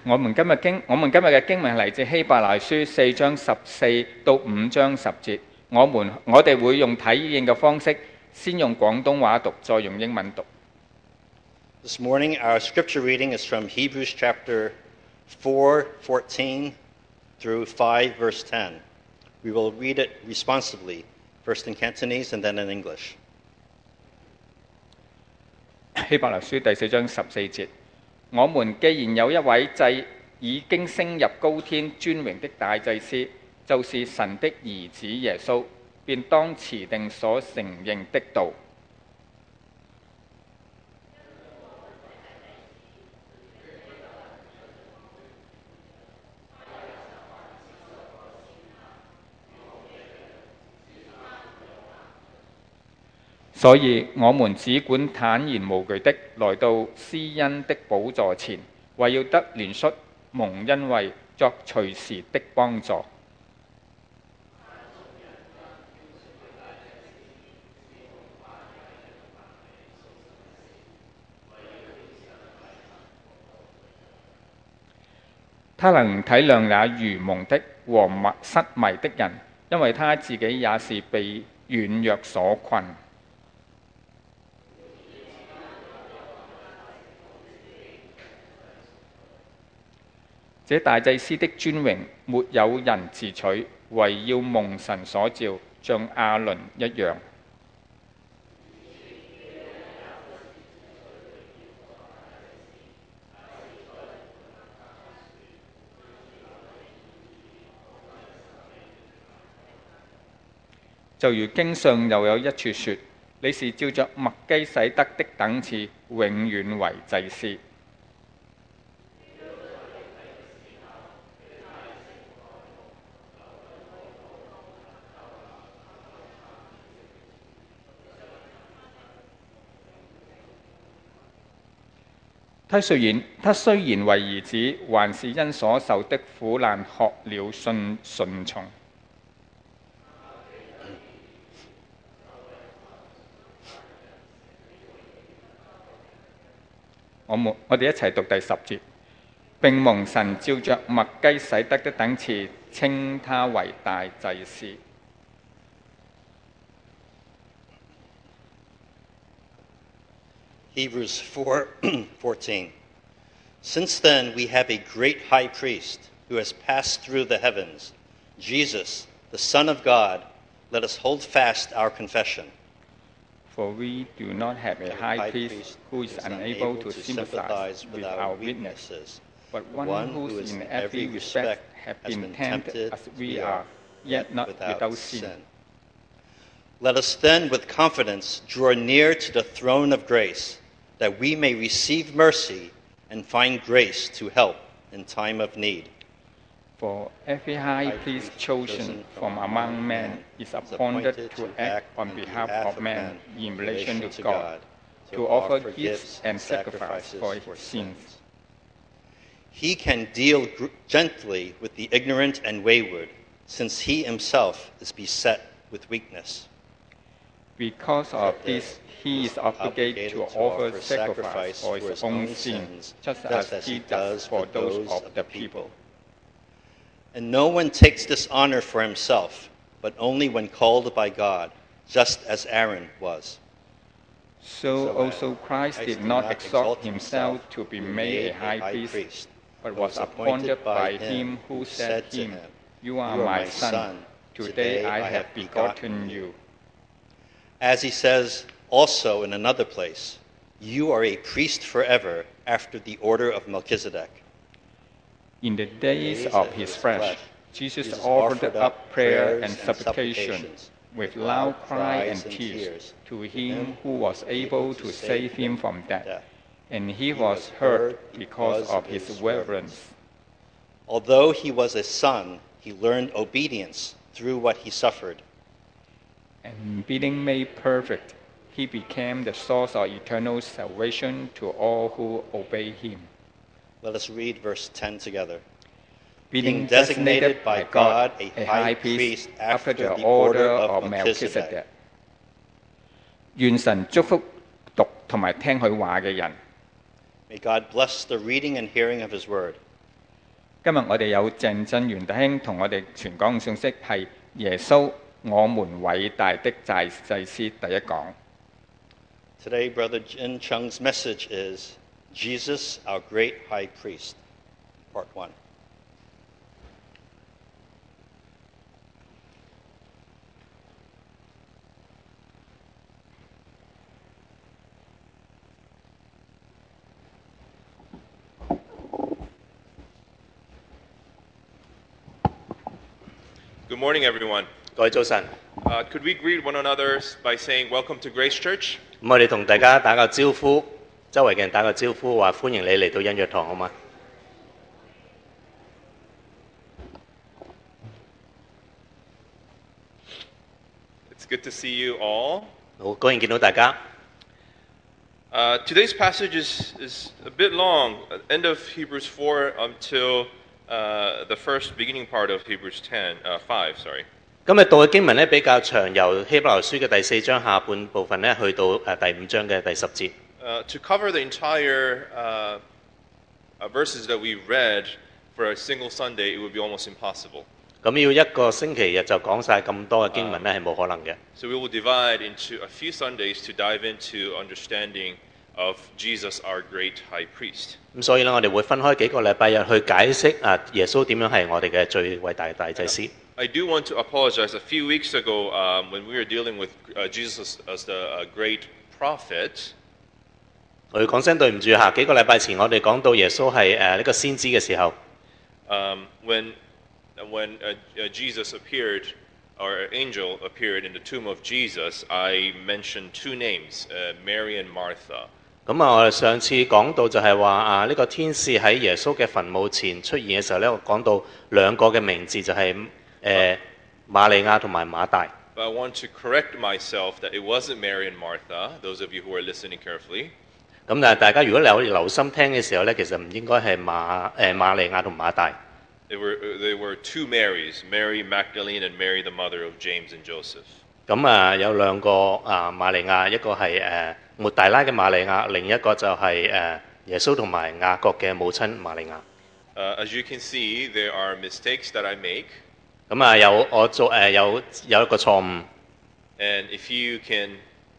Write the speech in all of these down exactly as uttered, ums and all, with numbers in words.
我們今日經我們今日嘅經文係嚟自希伯來書四章十四到五章十節。我們我哋會用體驗嘅方式，先用廣東話讀，再用英文讀。 This morning, our scripture reading is from Hebrews chapter four, fourteen through five, verse ten. We will read it responsively, first in Cantonese and then in English. 希伯來書第四章十四節，我們既然有一位祭已經升入高天尊榮的大祭司，就是神的兒子耶穌，便當持定所承認的道。所以我們只管坦然無懼的來到施恩的寶座前，為要得憐恤蒙恩惠，作隨時的幫助。他能體諒那愚蒙的和失迷的人，因為他自己也是被軟弱所困。這大祭司的尊榮沒有人自取，唯要蒙神所召，像亞倫一樣。就如經上又有一處說，你是照着麥基洗德的等次，永遠為祭司。他雖然他雖然為兒子，還是因所受的苦難學了順順從。我們我哋一齊讀第十節，並蒙神照着麥基洗德的等次，稱他為大祭司。 Hebrews four fourteen. Since then we have a great high priest who has passed through the heavens, Jesus, the Son of God. Let us hold fast our confession. For we do not have a high priest who is unable to sympathize with our weaknesses, but one who is in every respect has been tempted as we are, yet not without sin. Let us then with confidence draw near to the throne of grace, that we may receive mercy and find grace to help in time of need. For every high priest chosen from among men is appointed to act on behalf of men in relation to God, to offer gifts and sacrifice for his sins. He can deal gently with the ignorant and wayward, since he himself is beset with weakness. Because of this, he is obligated to offer sacrifice for his own sins, just as he does for those of the people. And no one takes this honor for himself, but only when called by God, just as Aaron was. So also Christ did not exalt himself to be made a high priest, but was appointed by him who said to him, "You are my son, today I have begotten you." As he says also in another place, "You are a priest forever after the order of Melchizedek." In the days of his flesh, Jesus offered up prayer and supplications with loud cry and tears to him who was able to save him from death, and he was heard because of his reverence. Although he was a son, he learned obedience through what he suffered. And being made perfect, he became the source of eternal salvation to all who obey him. Let us read verse ten together. Being designated by God a high priest after the order of Melchizedek. 願神祝福讀同埋聽佢話嘅人。 May God bless the reading and hearing of his word. 今日我哋有鄭振元弟兄同我哋傳講嘅信息係耶穌我們偉大的大祭司第一講。 Today, Brother Jin Chung's message is Jesus, our great high priest, part one. Good morning, everyone. 各位早晨， Uh, could we greet one another by saying, Welcome to Grace Church? 咁我哋同大家打個招呼，周圍嘅人打個招呼，話歡迎你嚟到恩約堂，好嗎？ It's good to see you all. 好高興見到大家。 Uh, today's passage is, is a bit long, uh, end of Hebrews four until uh, the first beginning part of Hebrews ten, uh, five, sorry. 今日讀嘅經文咧比較長，由希伯來書嘅第四章下半部分咧去到誒第五章嘅第十節。 Uh, to cover the entire uh, uh, verses that we read for a single Sunday, it would be almost impossible. 咁要一個星期日就講晒咁多嘅經文咧係冇可能嘅。 So we will divide into a few Sundays to dive into understanding of Jesus, our great high priest. 咁所以咧，我哋會分開幾個禮拜日去解釋啊耶穌點樣係我哋嘅最偉大嘅大祭司。 I do want to apologize. A few weeks ago, um, when we were dealing with uh, Jesus as the uh, great prophet, 我要講聲對唔住嚇，幾個禮拜前我哋講到耶穌係誒呢個先知嘅時候， um, when when uh, uh, Jesus appeared, or an angel appeared in the tomb of Jesus, I mentioned two names, uh, Mary and Martha. 咁啊，我哋上次講到就係話啊，呢個天使喺耶穌嘅墳墓前出現嘅時候咧，我講到兩個嘅名字就係、是、誒、呃、瑪利亞同埋馬大。 But I want to correct myself that it wasn't Mary and Martha, those of you who are listening carefully. 咁但係大家如果有留心聽嘅時候咧，其實唔應該係馬誒、呃、瑪利亞同馬大。 They were, they were two Marys, Mary Magdalene and Mary the mother of James and Joseph. 咁啊有兩個啊瑪利亞，一個係誒抹大拉嘅瑪利亞，另一個就係、是、誒耶穌同埋雅各嘅母親瑪利亞。 Uh, as you can see, there are mistakes that I make. 咁啊有我做誒、呃、有有一個錯誤。 And if you can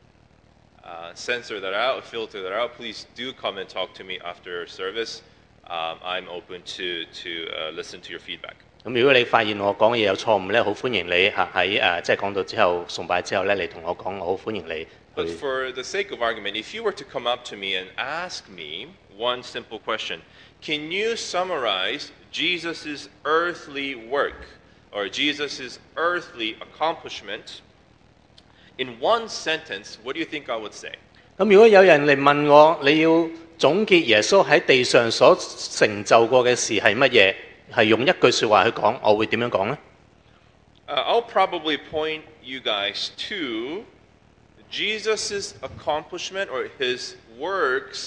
uh, censor that out, filter that out, please do come and talk to me after service. Um, I'm open to, to uh, listen to your feedback. 咁如果你發現我講嘅嘢有錯誤咧，好歡迎你嚇喺誒即係講到之後崇拜之後咧，你同我講，我好歡迎你 But 去。 for the sake of argument, if you were to come up to me and ask me one simple question, can you summarize Jesus' earthly work or Jesus' earthly accomplishment in one sentence, what do you think I would say? 咁如果有人嚟問我，你要總結耶穌喺地上所成就過嘅事係乜嘢？係用一句説話去講，我會點樣講呢？ Uh, I'll probably point you guys to Jesus' accomplishment or his works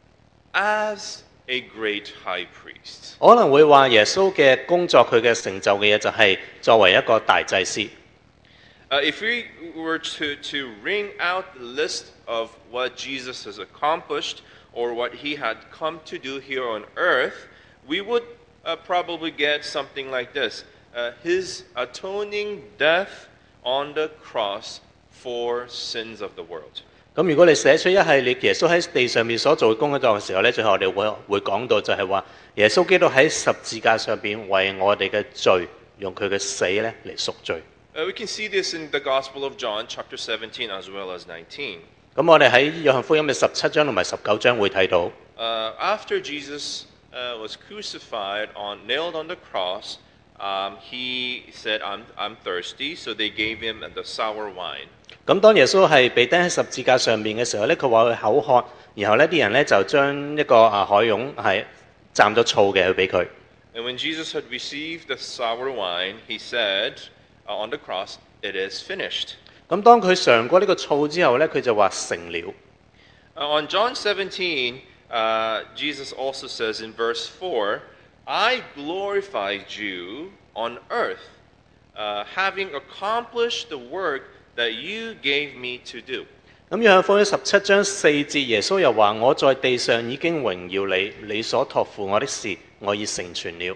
as a great high priest. 我可能會話耶穌嘅工作，佢嘅成就嘅嘢就係作為一個大祭司。 Uh, if we were to, to ring out the list of what Jesus has accomplished or what he had come to do here on earth, we would uh, probably get something like this. Uh, his atoning death on the cross for sins of the world. 咁如果你寫出一系列耶穌喺地上面所做嘅工作嘅時候咧，最後我哋會會講到就係話耶穌基督喺十字架上邊為我哋嘅罪，用佢嘅死咧嚟贖罪。 Uh, we can see this in the Gospel of John, chapter seventeen, as well as nineteen. 咁我哋喺約翰福音嘅十七章同埋十九章會睇到。 Uh, after Jesus uh, was crucified, on nailed on the cross, um, he said, I'm, I'm thirsty, so they gave him the sour wine. 咁當耶穌係被釘喺十字架上面嘅時候咧，佢話佢口渴，然後呢啲人咧就將一個啊海湧係蘸咗醋嘅去俾佢。 And when Jesus had received the sour wine, he said uh, on the cross, it is finished. 咁當佢嘗過呢個醋之後咧，佢就話成了。 Uh, on John seventeen, uh, Jesus also says in verse four, I glorified you on earth, uh, having accomplished the work that you gave me to do. 咁約翰福音十七章四節，耶穌又話：我在地上已經榮耀你，你所託付我的事，我已成全了。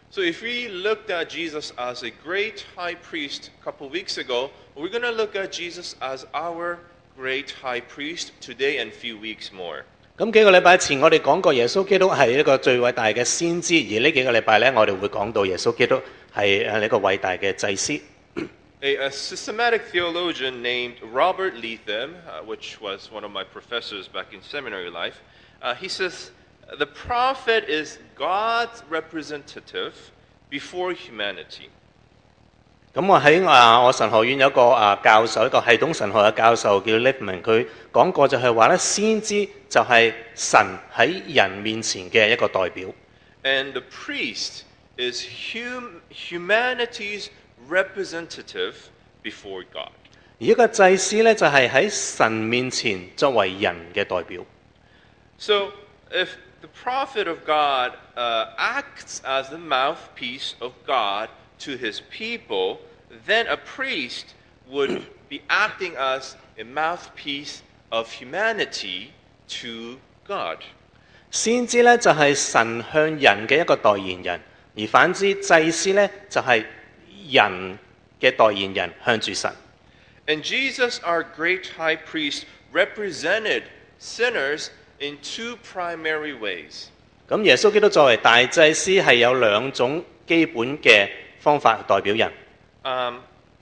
So if we looked at Jesus as a great high priest a couple weeks ago, we're going to look at Jesus as our great high priest today and a few weeks more. 咁幾個禮拜前我哋講過耶穌基督係一個最偉大嘅先知，而呢幾個禮拜呢，我哋會講到耶穌基督係誒一個偉大嘅祭司。 A, a systematic theologian named Robert Leatham, uh, which was one of my professors back in seminary life, uh, he says, the prophet is God's representative before humanity. 咁我喺啊我神學院有一個啊教授，一個系統神學嘅教授叫 Lippmann， 佢講過就係話咧，先知就係神喺人面前嘅一個代表。 And the priest is hum, humanity's representative before God. 而一個祭司咧就係喺神面前作為人嘅代表。 So if the prophet of God uh, acts as the mouthpiece of God to his people, then a priest would be acting as a mouthpiece of humanity to God. 先知咧就係神向人嘅一個代言人，而反之祭司咧就係人嘅代言人向住神。 And Jesus, our great high priest, represented sinners in two primary ways. 咁耶穌基督作為大祭司係有兩種基本嘅方法代表人。 Um,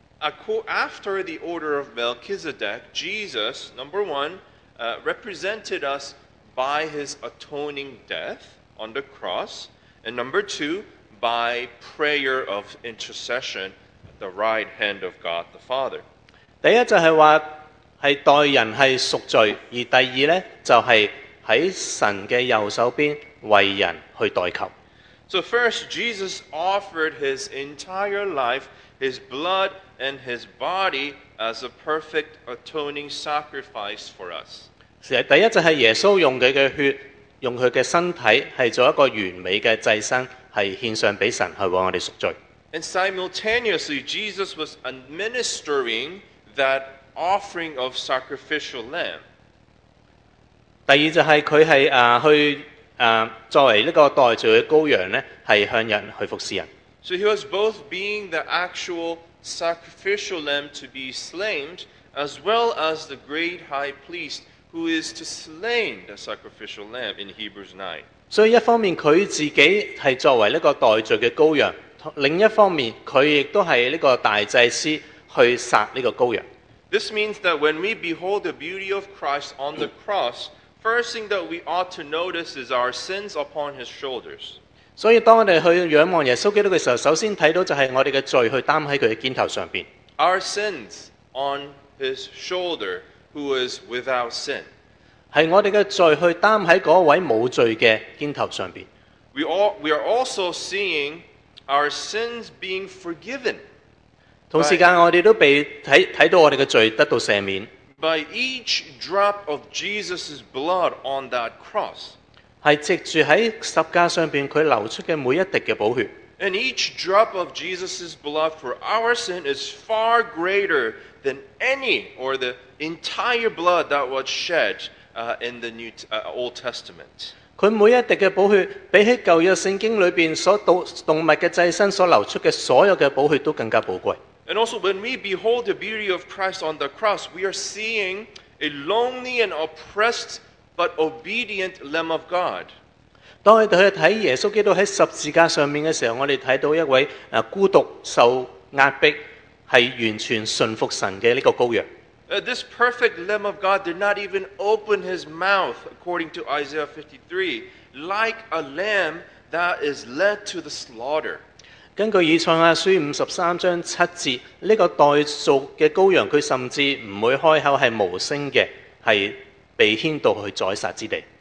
after the order of Melchizedek, Jesus, number one, uh, represented us by his atoning death on the cross, and number two, by prayer of intercession at the right hand of God the Father. 第一就係話係代人係贖罪，而第二呢，就係喺神嘅右手邊為人去代求。 So first, Jesus offered his entire life, his blood and his body as a perfect atoning sacrifice for us. 第一就係耶穌用佢嘅血，用佢嘅身體係做一個完美嘅祭牲，係獻上俾神，係為我哋贖罪。 And simultaneously, Jesus was administering that offering of sacrificial lamb. 第二就係佢係誒去誒作為呢個代罪嘅羔羊咧，係向人去服侍人。 So he was both being the actual sacrificial lamb to be slain, as well as the great high priest who is to slay the sacrificial lamb in Hebrews nine. 所以一方面佢自己係作為呢個代罪嘅羔羊，另一方面佢亦都係呢個大祭司去殺呢個羔羊。 This means that when we behold the beauty of Christ on the cross, first thing that we ought to notice is our sins upon his shoulders. 所以當我哋去仰望耶穌基督嘅時候，首先睇到就係我哋嘅罪去擔喺佢嘅肩頭上邊。 Our sins on his shoulder, who is without sin. 係我哋嘅罪去擔喺嗰位冇罪嘅肩頭上邊。 We all we are also seeing our sins being forgiven. 同時間我哋都被睇睇到我哋嘅罪得到赦免。 By each drop of Jesus' blood on that cross. 係藉住喺十架上邊佢流出嘅每一滴嘅寶血。 And each drop of Jesus' blood for our sin is far greater than any or the entire blood that was shed uh, in the New uh, Old Testament. 佢每一滴嘅寶血，比起舊約聖經裏邊所動動物嘅祭牲所流出嘅所有嘅寶血都更加寶貴。 And also, when we behold the beauty of Christ on the cross, we are seeing a lonely and oppressed but obedient Lamb of God. 當我哋去睇耶穌基督喺十字架上面嘅時候，我哋睇到一位誒孤獨受壓迫，係完全順服神嘅呢個羔羊。 Uh, this perfect Lamb of God did not even open his mouth, according to Isaiah fifty-three, like a lamb that is led to the slaughter. 根據以賽亞書五十三章七節，呢、這個代贖嘅羔羊，佢甚至唔會開口，係無聲嘅，係被牽到去宰殺之地。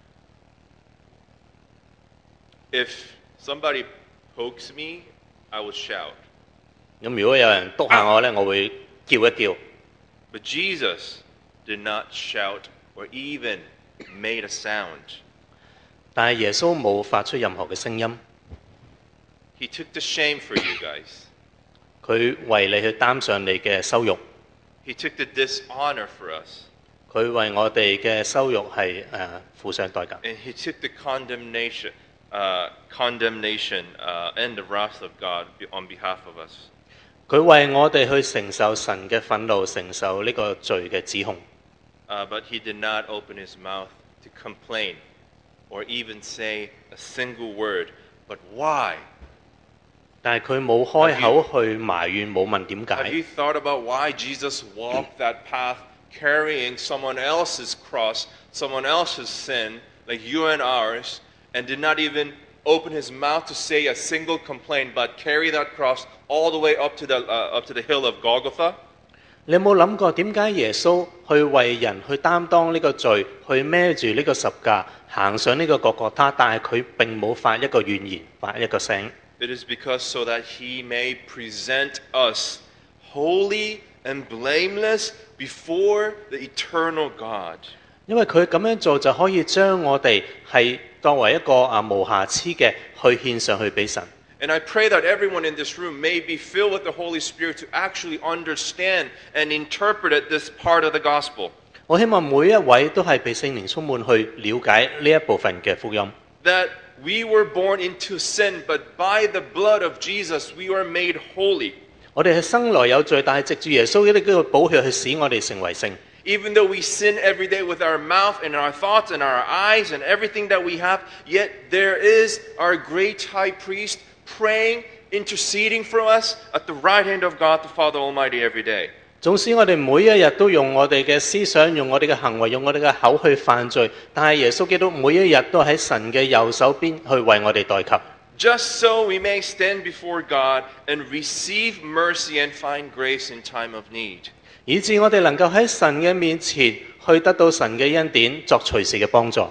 If somebody pokes me, I will shout. 咁如果有人督下我咧，我會叫一叫。 But Jesus did not shout or even made a sound. 但係耶穌冇發出任何嘅聲音。 He took the shame for you guys. 佢為你去擔上你嘅羞辱。 He took the dishonor for us. 佢為我哋嘅羞辱係誒付上代價。 And he took the condemnation. uh, condemnation uh, and the wrath of God on behalf of us. 佢為我哋去承受神嘅憤怒，承受呢個罪嘅指控。 Uh, but he did not open his mouth to complain or even say a single word. But why? 但係佢冇開口去埋怨，冇問點 Have 解。 you thought about why Jesus walked that path carrying someone else's cross, someone else's sin, like you and ours, and did not even open his mouth to say a single complaint, but carry that cross all the way up to the, uh, up to the hill of Golgotha? 你有冇諗過點解耶穌去為人去擔當呢個罪，去孭住呢個十架，行上呢個各各他，但係佢並冇發一個怨言，發一個聲。 It is because so that he may present us holy and blameless before the eternal God. 因為佢咁樣做就可以將我哋係作為一個啊無瑕疵嘅去獻上去俾神。 And I pray that everyone in this room may be filled with the Holy Spirit to actually understand and interpret this part of the gospel. 我希望每一位都係被聖靈充滿去了解呢一部分嘅福音。 That we were born into sin, but by the blood of Jesus we are made holy. 我哋係生來有罪，但係藉住耶穌呢個寶血去使我哋成為聖。 Even though we sin every day with our mouth and our thoughts and our eyes and everything that we have, yet there is our great high priest praying, interceding for us at the right hand of God the Father Almighty every day. 總使我哋每一日都用我哋嘅思想、用我哋嘅行為、用我哋嘅口去犯罪，但係耶穌基督每一日都喺神嘅右手邊去為我哋代求。 Just so we may stand before God and receive mercy and find grace in time of need. 以致我哋能夠喺神嘅面前去得到神嘅恩典，作隨時嘅幫助。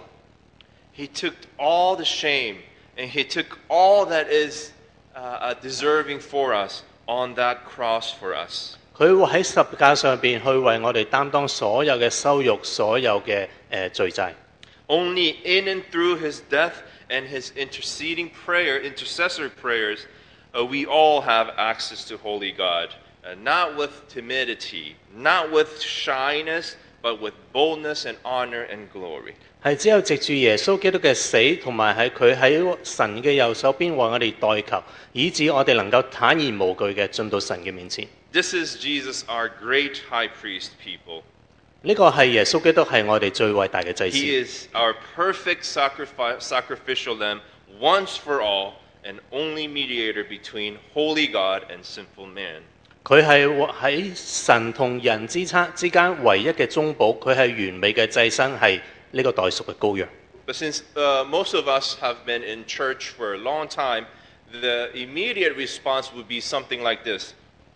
He took all the shame and he took all that is uh, uh, deserving for us on that cross for us. 佢會喺十架上邊去為我哋擔當所有嘅羞辱、所有嘅誒、呃、罪債。 Only in and through his death and his interceding prayer, intercessory prayers, uh, we all have access to holy God. Uh, not with timidity, not with shyness, but with boldness and honor and glory. 係只有藉住耶穌基督嘅死，同埋喺佢喺神嘅右手邊為我哋代求，以致我哋能夠坦然無懼嘅進到神嘅面前。 This is Jesus, our great high priest, people. 呢個係耶穌基督係我哋最偉大嘅祭 He 司。 is our perfect sacrifice, sacrificial lamb, once for all, and only mediator between holy God and sinful man. 佢係喺神同人之差之間唯一嘅中保，佢係完美嘅祭牲，係呢個代贖嘅羔羊。 But since uh, most of us have been in church for a long time, the immediate response would be something like this.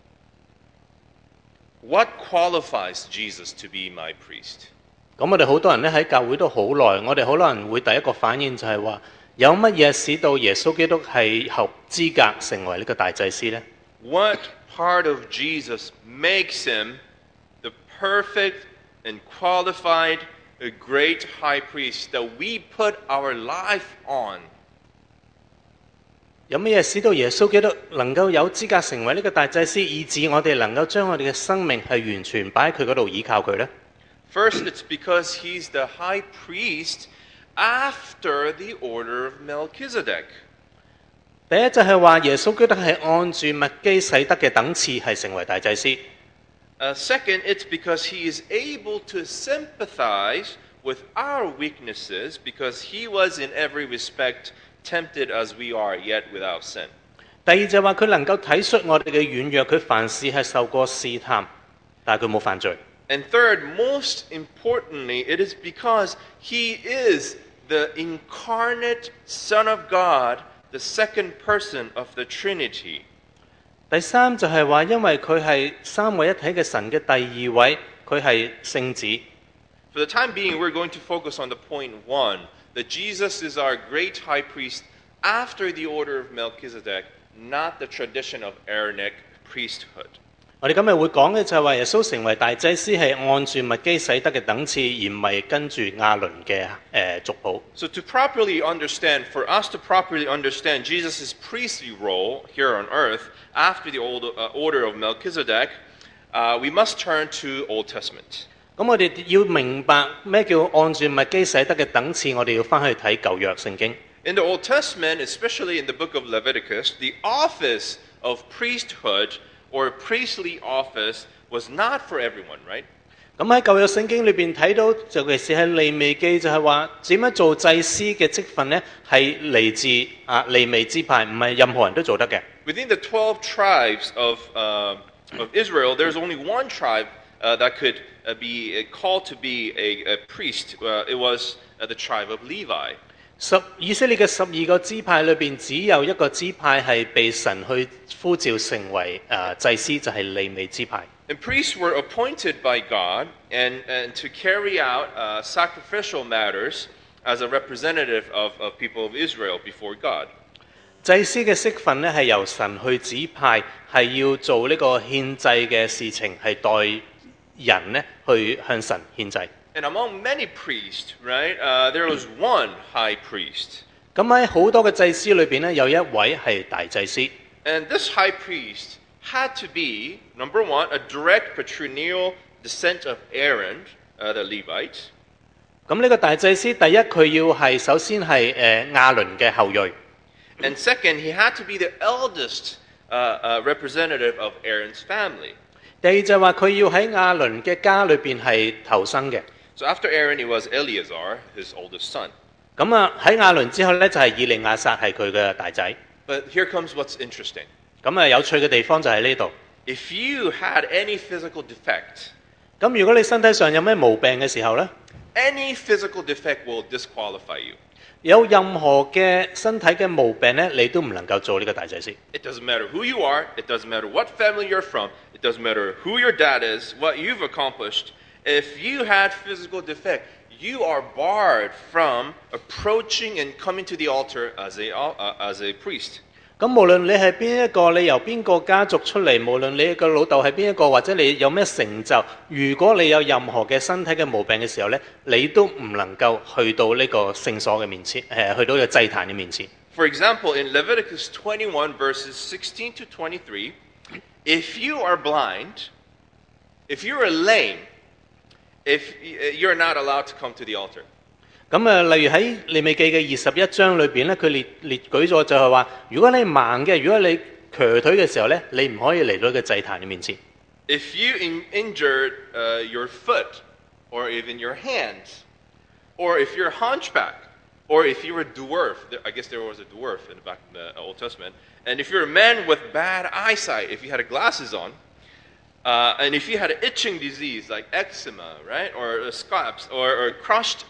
What qualifies Jesus to be my priest? 咁我哋好多人咧喺教會都好耐，我哋好多人會第一個反應就係話：有乜嘢使到耶穌基督係合資格成為呢個大祭司呢？ What part of Jesus makes him the perfect and qualified, a great high priest that we put our life on? 有乜嘢使到耶穌基督能夠有資格成為呢個大祭司，以致我哋能夠將我哋嘅生命係完全擺喺佢嗰度依靠佢呢？ First, it's because he's the high priest after the order of Melchizedek. 第一就係話耶穌基督係按住麥基洗德嘅等次係成為大祭司。 Uh, second, it's because he is able to sympathize with our weaknesses because he was in every respect tempted as we are, yet without sin. 第二就係話佢能夠體恤我哋嘅軟弱，佢凡事係受過試探，但係佢冇犯罪。 And third, most importantly, it is because he is the incarnate Son of God, the second person of the Trinity. 第三就係話，因為佢係三位一體嘅神嘅第二位，佢係聖子。 For the time being, we're going to focus on the point one, that Jesus is our great high priest after the order of Melchizedek, not the tradition of Aaronic priesthood. 我哋今日會講嘅就係話，耶穌成為大祭司係按住麥基洗德嘅等次，而唔係跟住亞倫嘅誒族譜。 So to properly understand, for us to properly understand Jesus' priestly role here on earth after the old, uh, order of Melchizedek, uh, we must turn to Old Testament. 咁我哋要明白咩叫按住麥基洗德嘅等次，我哋要翻去睇舊約聖經。 In the Old Testament, especially in the book of Leviticus, the office of priesthood or priestly office was not for everyone, right? 咁喺舊約聖經裏邊睇到，尤其是喺利未記就係話點樣做祭司嘅職分呢？係嚟自啊利未支派，唔係任何人都做得嘅。 Within the twelve tribes of, uh, of Israel, there's only one tribe uh, that could uh, be uh, called to be a, a priest. Uh, it was uh, the tribe of Levi. 十以色列嘅十二個支派裏邊，只有一個支派係被神去呼召成為誒、呃、祭司，就係、是、利未支派。 And priests were appointed by God and, and to carry out uh, sacrificial matters as a representative of, of people of Israel before God. 祭司嘅職分咧係由神去指派，係要做呢個獻祭嘅事情，係代人咧去向神獻祭。 And among many priests, right, uh, there was one high priest. 咁喺好多嘅祭司裏邊咧，有一位係大祭司。 And this high priest had to be, number one, a direct patrilineal descent of Aaron, uh, the Levite. 咁呢個大祭司，第一佢要係首先係誒亞倫嘅後裔。 And second, he had to be the eldest uh, uh, representative of Aaron's family. 第二就係話佢要喺亞倫嘅家裏邊係頭生嘅。 So after Aaron, it was Eleazar, his oldest son. 咁啊喺亞倫之後咧，就係以利亞撒係佢嘅大仔。 But here comes what's interesting. 咁啊有趣嘅地方就喺呢度。 If you had any physical defect, 咁如果你身體上有咩毛病嘅時候咧， any physical defect will disqualify you. 有任何嘅身體嘅毛病咧，你都唔能夠做呢個大祭司。 It doesn't matter who you are. It doesn't matter what family you're from. It doesn't matter who your dad is, what you've accomplished. If you had physical defect, you are barred from approaching and coming to the altar as a, uh, as a priest. 咁無論你係邊一個，你由邊個家族出嚟，無論你個老豆係邊一個，或者你有咩成就，如果你有任何嘅身體嘅毛病嘅時候咧，你都唔能夠去到呢個聖所嘅面前，誒去到呢個祭壇嘅面前。 For example, in Leviticus twenty-one verses sixteen to twenty-three, if you are blind, if you are lame, if you're not allowed to come to the altar. 咁啊，例如喺利未記嘅二十一章裏邊咧，佢列列舉咗就係話，如果你盲嘅，如果你瘸腿嘅時候咧，你唔可以嚟到個祭壇嘅面前。 If you in, injured uh, your foot, or even your hands, or if you're hunchback, or if you're a dwarf, I guess there was a dwarf in the back in the Old Testament, and if you're a man with bad eyesight, if you had glasses on, uh, and if you had an itching disease like eczema, right, or uh, scabs, or, or crushed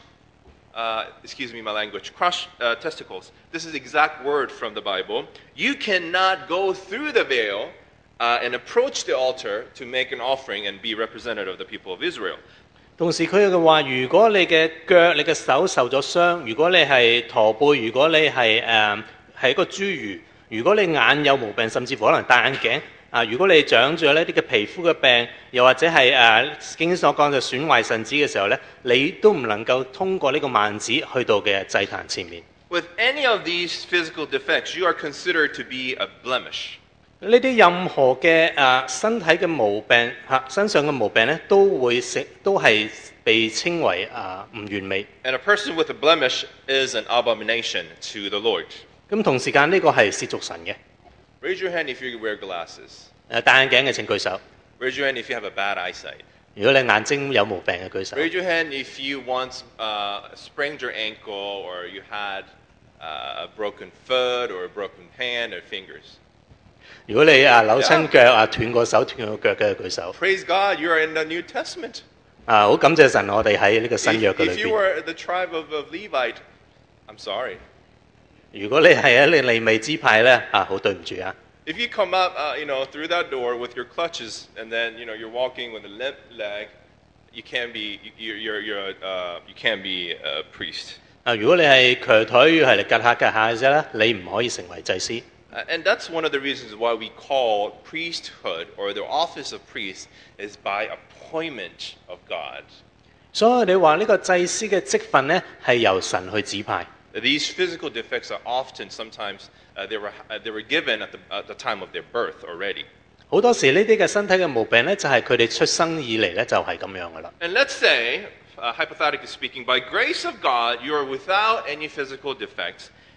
Uh, excuse me, my language, crushed uh, testicles. This is the exact word from the Bible. You cannot go through the veil uh, and approach the altar to make an offering and be representative of the people of Israel. 同時佢嘅話，如果你嘅腳、你嘅手受咗傷，如果你係駝背，如果你係誒係一個侏儒，如果你眼有毛病，甚至乎可能戴眼鏡。啊！如果你長咗呢啲嘅皮膚嘅病，又或者係誒經所講就損壞腎子嘅時候咧，你都唔能夠通過呢個幔子去到嘅祭壇前面。 With any of these physical defects, you are considered to be a blemish. 呢啲任何嘅誒、啊、身體嘅毛病嚇，身上嘅毛病咧，都會成都係被稱為啊唔完美。 And a person with a blemish is an abomination to the Lord. 咁同時間呢個係褻瀆神嘅。 Raise your hand if you wear glasses. 誒戴眼鏡嘅請舉手。 Raise your hand if you have a bad eyesight. 如果你眼睛有毛病嘅舉手。 Raise your hand if you once uh, sprained your ankle or you had uh, a broken foot or a broken hand or fingers. 如果你啊扭親腳啊斷過手斷過腳嘅舉手。 Praise God, you are in the New Testament. 啊，好感謝神，我哋喺呢個新約嘅 If, 裏 if you 邊。 were the tribe of, of Levite, I'm sorry. 如果你係喺你利未支派咧，啊，好對唔住啊！ If you come up, uh, you know, through that door with your clutches, and then you know you're walking with a limp leg, you can't be, you're, you're, you're, uh, you can't be a priest. 啊，如果你係瘸腿係嚟趌下趌下嘅啫咧，你唔可以成為祭司。 Uh, and that's one of the reasons why we call priesthood or the office of priest is by appointment of God. 所以我哋話呢個祭司嘅職分咧係由神去指派。 These physical defects are often, sometimes, uh, they were uh, they were given at the at the time of their birth already. 好多時呢啲嘅身體嘅毛病咧，就係佢哋出生以嚟咧就係咁樣噶啦。 And let's say, uh, hypothetically speaking, by grace of God, you are without any physical defects,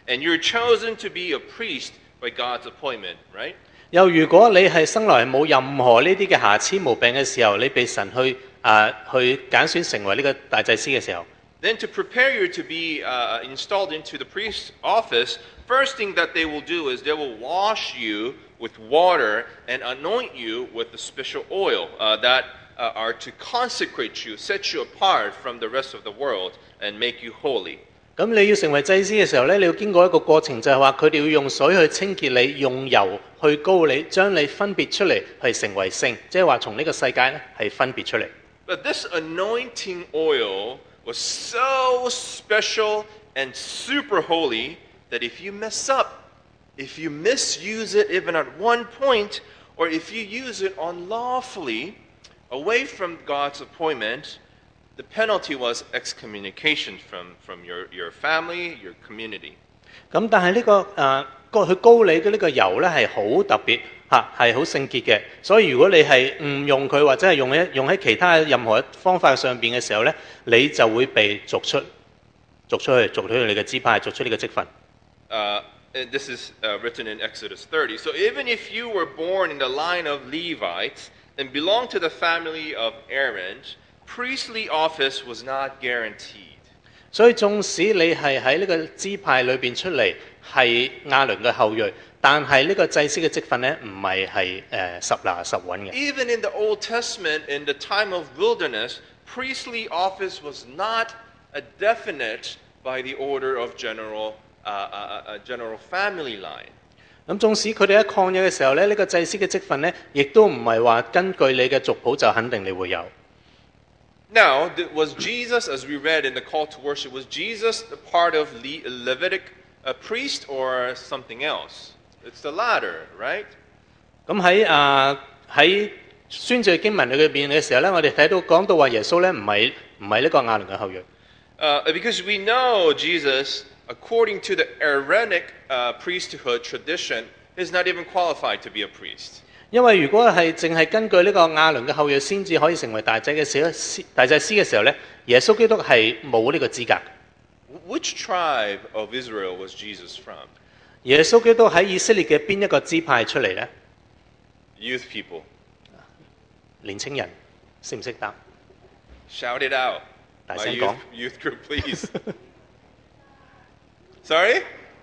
and you're chosen to be a priest by God's appointment, right? 又如果你係生來冇任何呢啲嘅瑕疵毛病嘅時候，你被神去啊、去揀選成為呢個大祭司嘅時候， Then to prepare you to be uh, installed into the priest's office, first thing that they will do is they will wash you with water and anoint you with the special oil uh, that uh, are to consecrate you, set you apart from the rest of the world, and make you holy. 咁你要成為祭司嘅時候咧，你要經過一個過程，就係話佢哋要用水去清潔你，用油去膏你，將你分別出嚟係成為聖，即係話從呢個世界咧係分別出嚟。 But this anointing oil was so special and super holy that if you mess up, if you misuse it even at one point, or if you use it unlawfully, away from God's appointment, the penalty was excommunication from, from your, your family, your community. 咁但係呢、個誒個去膏你嘅呢個油咧係好特別嚇，係好聖潔嘅。所以如果你係誤用佢或者係用喺用喺其他任何方法上邊嘅時候咧，你就會被逐出逐出去，逐出去你嘅支派，逐出呢個職分。 Uh, and this is uh, written in Exodus thirty. So even if you were born in the line of Levites and belonged to the family of Aaron, priestly office was not guaranteed. 所以縱使你係喺呢個支派裏邊出嚟係亞倫嘅後裔，但係呢個祭司嘅職分咧唔係係誒十拿十穩嘅。 Even in the Old Testament, in the time of wilderness, priestly office was not a definite by the order of general, uh, uh, uh, general family line. 咁縱使佢哋喺曠野嘅時候咧，呢、個祭司嘅職分咧，亦都唔係話根據你嘅族譜就肯定你會有。 Now, th- was Jesus, as we read in the call to worship, was Jesus a part of Le- Levitic uh, priest or something else? It's the latter, right? 咁喺啊喺宣召經文裏邊嘅時候咧，我哋睇到講到話耶穌咧唔係唔係呢個亞倫嘅後裔。 Uh, because we know Jesus, according to the Aaronic uh, priesthood tradition, is not even qualified to be a priest. 因為如果係淨係根據呢個亞倫嘅後裔先至可以成為大祭嘅時候，大祭司嘅時候咧，耶穌基督係冇呢個資格。 Which tribe of Israel was Jesus from? 耶穌基督喺以色列嘅邊一個支派出嚟咧？ Youth people. 年青人識唔識答？ Shout it out. 大 My 聲 youth, 講。 youth group, please. Sorry?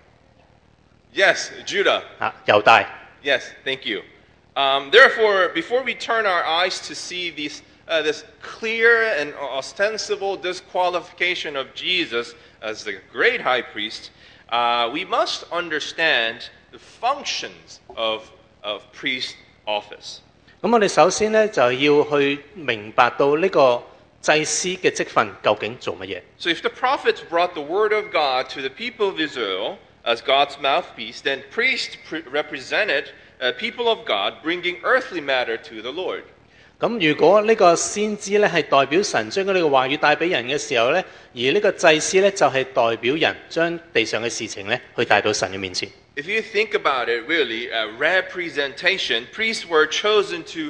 Yes, Judah. 啊，猶大。 Yes, thank you. Um, therefore, before we turn our eyes to see these, uh, this clear and ostensible disqualification of Jesus as the great high priest, uh, we must understand the functions of, of priest office. 咁我哋首先咧就要去明白到呢個祭司嘅職分究竟做乜嘢。 So if the prophets brought the word of God to the people of Israel as God's mouthpiece, then priests pre- represented uh, people of God bringing earthly matter to the Lord. 咁如果呢個先知咧係代表神將佢哋嘅話語帶俾人嘅時候咧，而呢個祭司咧就係代表人將地上嘅事情咧去帶到神嘅面前。 If you think about it, really, uh, representation, priests were chosen to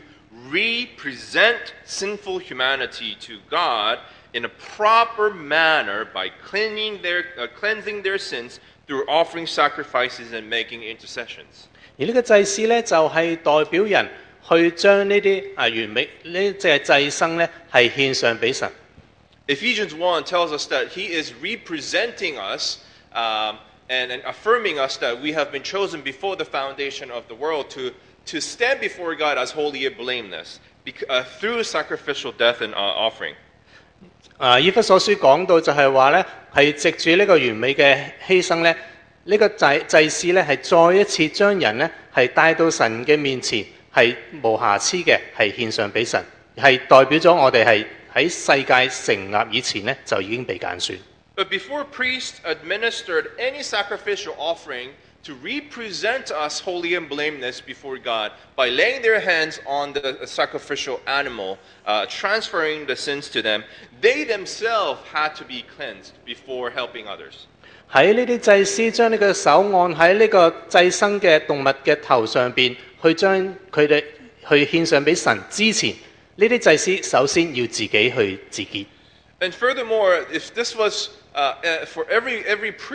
represent sinful humanity to God in a proper manner by cleansing their, uh, cleansing their sins through offering sacrifices and making intercessions. 而呢個祭司咧就係代表人去將呢啲啊完美呢即係祭牲咧係獻上俾神。 Ephesians one tells us that he is representing us um, and, and affirming us that we have been chosen before the foundation of the world to, to stand before God as holy and blameless bec- uh, through sacrificial death and uh, offering. 啊，以弗所書講到就係話咧，係藉住呢個完美嘅犧牲咧，呢、個祭祭司咧係再一次將人咧係帶到神嘅面前，係無瑕疵嘅，係獻上俾神，係代表咗我哋係喺世界成立以前咧就已經被揀選。 But before priests administered any sacrificial offering to represent us holy and blameless before God by laying their hands on the sacrificial animal, uh, transferring the sins to them, they themselves had to be cleansed before helping others. 喺呢啲祭司將呢個手按喺呢個祭牲嘅動物嘅頭上邊，去將佢哋去獻上俾神之前，呢啲祭司首先要自己去自潔。 And furthermore, if this was uh, uh, for every every priest,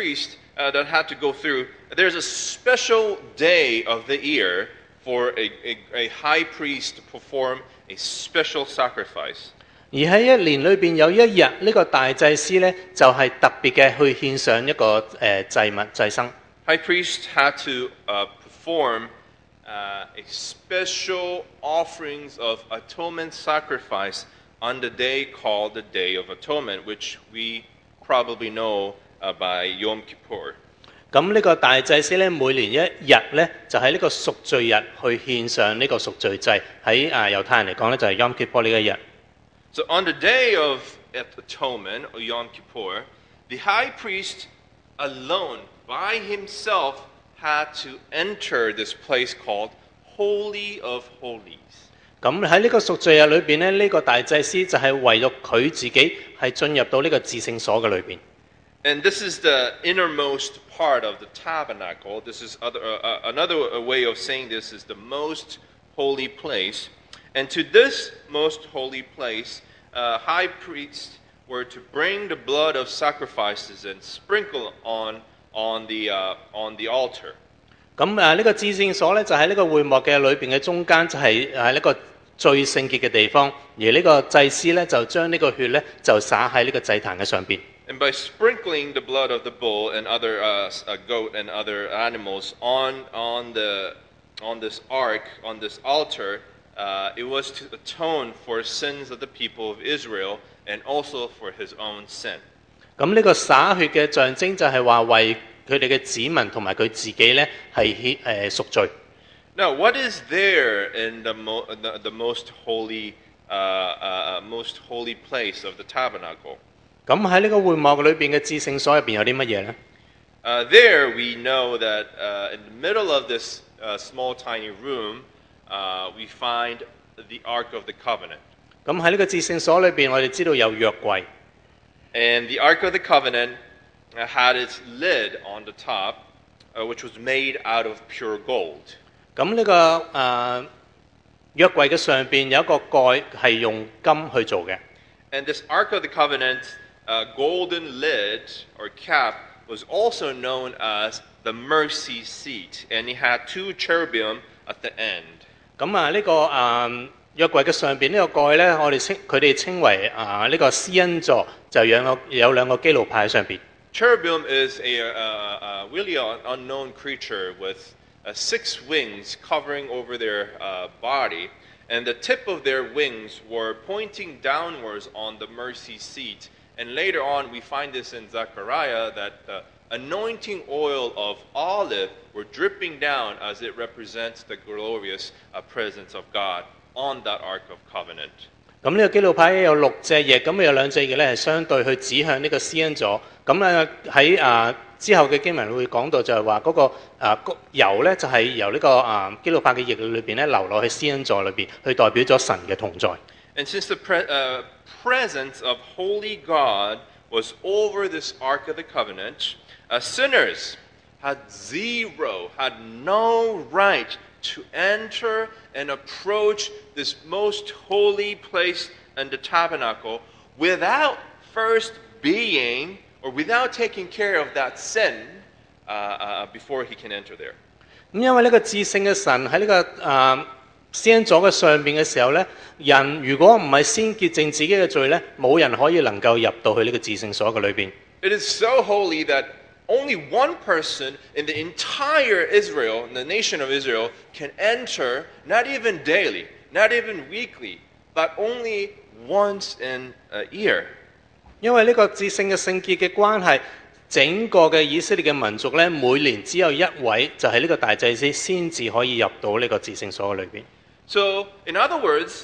uh, that had to go through, there's a special day of the year for a, a, a high priest to perform a special sacrifice. 而喺一年裏邊有一日，呢、這個大祭司呢，就係、是、特別嘅去獻上一個誒、呃、祭物祭牲。 High priest had to uh, perform uh, a special offerings of atonement sacrifice on the day called the Day of Atonement, which we probably know uh, by Yom Kippur. 咁呢個大祭司咧，每年一日咧，就喺呢個贖罪日去獻上呢個贖罪祭。喺啊猶太人嚟講咧，就係 Yom Kippur 呢一日。 So on the day of atonement, or Yom Kippur, the high priest alone, by himself, had to enter this place called Holy of Holies. 咁喺呢個贖罪日裏邊咧，呢、這個大祭司就係為咗佢自己係進入到呢個至聖所嘅裏邊。 And this is the innermost part of the tabernacle. This is other, uh, another way of saying this is the most holy place. And to this most holy place, uh, high priests were to bring the blood of sacrifices and sprinkle on on the uh, on the altar. 咁誒呢個至聖所咧，就喺呢個會幕嘅裏邊嘅中間，就係喺呢個最聖潔嘅地方。而呢個祭司咧，就將呢個血咧，就灑喺呢個祭壇嘅上邊。 And by sprinkling the blood of the bull and other uh, a goat and other animals on on the on this ark, on this altar, uh, it was to atone for sins of the people of Israel and also for his own sin. 咁呢個灑血嘅象徵就係話為佢哋嘅子民同埋佢自己咧係獻誒贖罪。 Now, what is there in the mo- the, the most holy uh, uh, most holy place of the tabernacle? 咁喺呢個會幕裏邊嘅至聖所入邊有啲乜嘢咧？ Uh, there we know that uh, in the middle of this uh, small tiny room, uh, we find the Ark of the Covenant. 咁喺呢個至聖所裏邊，我哋知道有約櫃。 And the Ark of the Covenant uh, had its lid on the top, uh, which was made out of pure gold. 咁呢個誒約櫃嘅上邊有一個蓋係用金去做嘅。 And this Ark of the Covenant uh, golden lid or cap was also known as the mercy seat, and it had two cherubim at the end. 咁啊呢個誒約櫃嘅上邊呢個蓋咧，我哋稱佢哋稱為啊呢個施恩座，就有兩個有兩個基路伯喺上邊。 Cherubim is a uh, uh, really an unknown creature with uh, six wings covering over their uh, body, and the tip of their wings were pointing downwards on the mercy seat. And later on, we find this in Zechariah that the anointing oil of olive were dripping down as it represents the glorious uh, presence of God on that Ark of Covenant. 咁呢個基路伯有六隻翼，咁有兩隻翼咧係相對去指向呢個施恩座。咁咧喺啊之後嘅經文會講到就係話嗰個啊油咧就係、是、由呢、這個啊基路伯嘅翼裏邊咧流落去施恩座裏邊，去代表咗神嘅同在。 And since the pre- uh, presence of holy God was over this Ark of the Covenant, uh, sinners had zero, had no right to enter and approach this most holy place in the tabernacle without first being or without taking care of that sin uh, uh, before he can enter there. 咁因為呢個至聖嘅神喺呢、這個啊施恩座嘅上邊嘅時候咧，人如果唔係先潔淨自己嘅罪咧，冇人可以能夠入到去呢個至聖所嘅裏邊。 It is so holy that only one person in the entire Israel, in the nation of Israel, can enter, not even daily, not even weekly, but only once in a year. 因為呢個至聖嘅聖潔嘅關係，整個嘅以色列嘅民族咧，每年只有一位就係呢個大祭司先至可以入到呢個至聖所嘅裏邊。 So, in other words,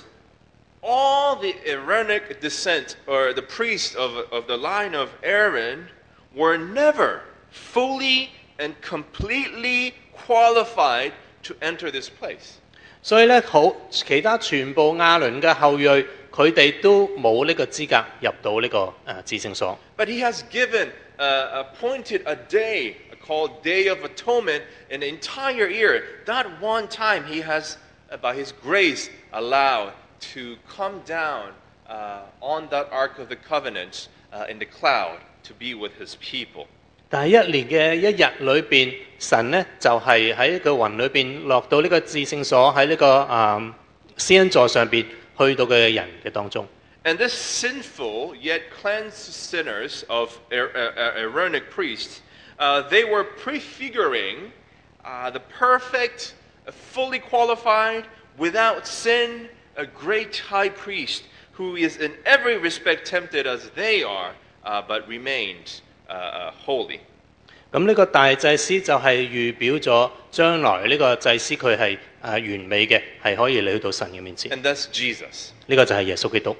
all the Aaronic descent, or the priests of, of the line of Aaron, were never fully and completely qualified to enter this place. 所以咧，好其他全部亞倫嘅後裔，佢哋都冇呢個資格入到呢、這個誒、呃、至聖所。 But he has given, uh, appointed a day called Day of Atonement, an entire year. That one time he has, uh, by his grace, allowed to come down uh, on that Ark of the Covenant uh, in the cloud to be with his people. 但係一年嘅一日裏邊，神呢就係喺個雲裏邊落到呢個至聖所喺呢、這個啊施恩座上邊去到嘅人嘅當中。 And this sinful yet cleansed sinners of Aaronic priests, uh, they were prefiguring uh, the perfect, fully qualified, without sin, a great high priest who is in every respect tempted as they are, uh, but remained uh, holy. 咁呢個大祭司就係預表咗將來呢個祭司佢係誒完美嘅，係可以嚟到神嘅面前。 And that's Jesus. 呢個就係耶穌基督。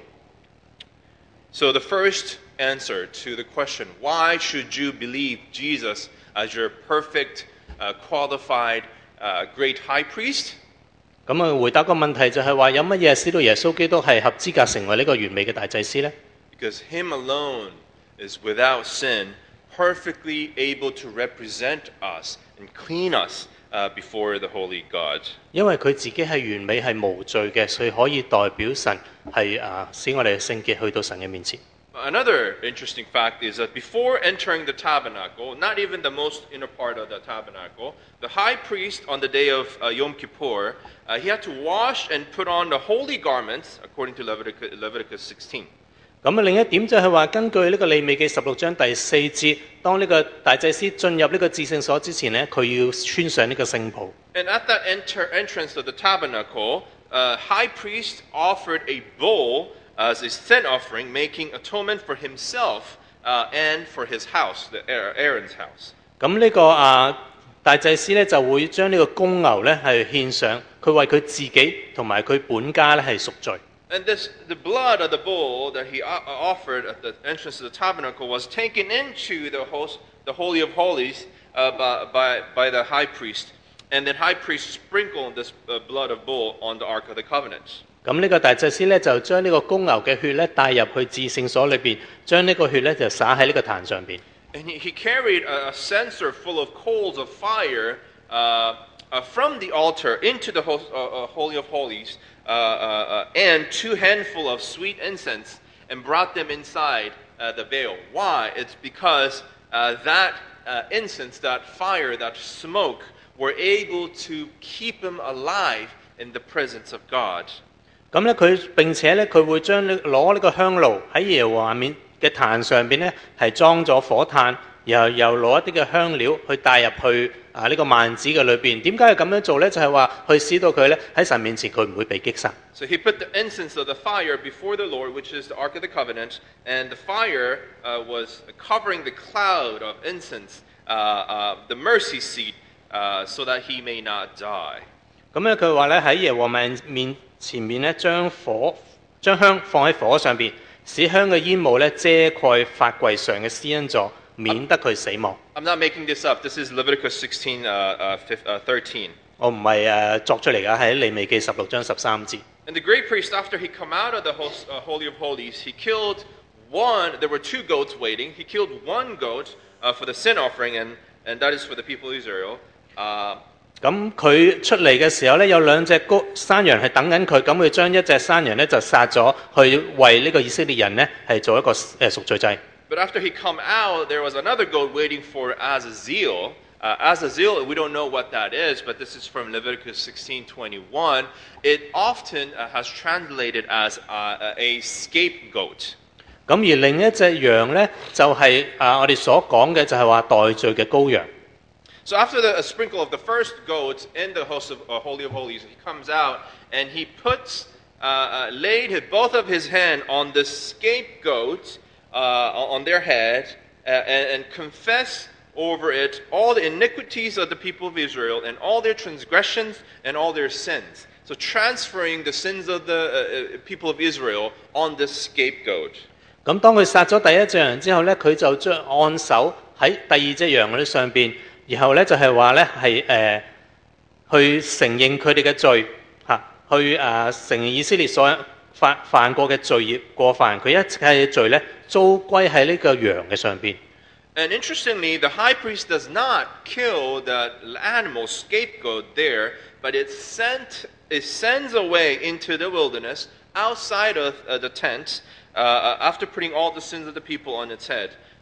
So the first answer to the question, why should you believe Jesus as your perfect, uh, qualified, uh, great high priest? 咁啊，回答個問題就係話有乜嘢使到耶穌基督係合資格成為呢個完美嘅大祭司呢？ Because him alone is without sin, perfectly able to represent us and clean us uh, before the holy God. 因為佢自己係完美係無罪嘅，所以可以代表神係啊使我哋嘅聖潔去到神嘅面前。 Another interesting fact is that before entering the tabernacle, not even the most inner part of the tabernacle, the high priest on the day of uh, Yom Kippur, uh, he had to wash and put on the holy garments, according to Leviticus, Leviticus sixteen. 咁啊，另一點就係話，根據呢個利未記十六章第四節，當呢個大祭司進入呢個至聖所之前呢，佢要穿上呢個聖袍。 And at that enter, entrance of the tabernacle, uh, high priest offered a bull as a sin offering, making atonement for himself uh, and for his house, the Aaron's house. 咁呢個啊大祭司咧就會將呢個公牛咧係獻上，佢為佢自己同埋佢本家咧係贖罪。 And this, the blood of the bull that he offered at the entrance of the tabernacle was taken into the host, the Holy of Holies, uh, by, by, by the high priest. And the high priest sprinkled this uh, blood of bull on the Ark of the Covenant. 咁呢個大祭司咧就將呢個公牛嘅血咧帶入去至聖所裏邊，將呢個血咧就灑喺呢個壇上邊。 And he, he carried a, a censer full of coals of fire uh, uh, from the altar into the host, uh, uh, Holy of Holies, uh, uh, uh, and two handful of sweet incense, and brought them inside uh, the veil. Why? It's because uh, that uh, incense, that fire, that smoke, were able to keep him alive in the presence of God. 咁咧佢並且咧佢會將呢攞呢個香爐喺耶和華面嘅壇上邊咧係裝咗火炭，然後又攞一啲嘅香料去帶入去啊呢個幔子嘅裏邊。點解要咁樣做咧？就係話去使到佢咧喺神面前佢唔會被擊殺。 So he put the incense of the fire before the Lord, which is the Ark of the Covenant, and the fire uh, was covering the cloud of incense, uh, uh, the mercy seat, uh, so that he may not die. 咁咧佢話咧喺耶和華面前面咧將火將香放喺火上邊，使香嘅煙霧咧遮蓋法櫃上嘅施恩座，免得佢死亡。 I'm not making this up. This is Leviticus sixteen, uh, uh, thirteen. 我唔係誒作出嚟㗎，喺利未記十六章十三節。 And the great priest, after he come out of the host, uh, Holy of Holies, he killed one. There were two goats waiting. He killed one goat uh, for the sin offering, and, and that is for the people of Israel. Uh, 咁佢出嚟嘅時候咧，有兩隻羔山羊係等緊佢，咁佢將一隻山羊咧就殺咗，去為呢個以色列人咧係做一個誒贖罪祭。 But after he come out, there was another goat waiting for Azazel. Uh, Azazel, we don't know what that is, but this is from Leviticus sixteen twenty-one. It often uh, has translated as uh, a scapegoat. 咁而另一隻羊咧就係、是、啊我哋所講嘅就係話代罪嘅羔羊。 So after the a sprinkle of the first goat in the host of uh, Holy of Holies, he comes out and he puts, uh, uh, laid his, both of his hand on the scapegoat, uh, on their head, uh, and, and confess over it all the iniquities of the people of Israel and all their transgressions and all their sins. So transferring the sins of the uh, people of Israel on this scapegoat. 咁當佢殺咗第一隻羊之後咧，佢就將按手喺第二隻羊嗰啲上邊。然後咧就係話咧係誒去承認佢哋嘅罪嚇，去誒、呃、承認以色列所犯犯過嘅罪孽過犯，佢一切嘅罪咧遭歸喺呢個羊嘅上邊。 And interestingly, the high priest does not kill the animal scapegoat there, but it sent it sends away into the wilderness outside of uh, the tent uh, after putting all the sins of the people on its head.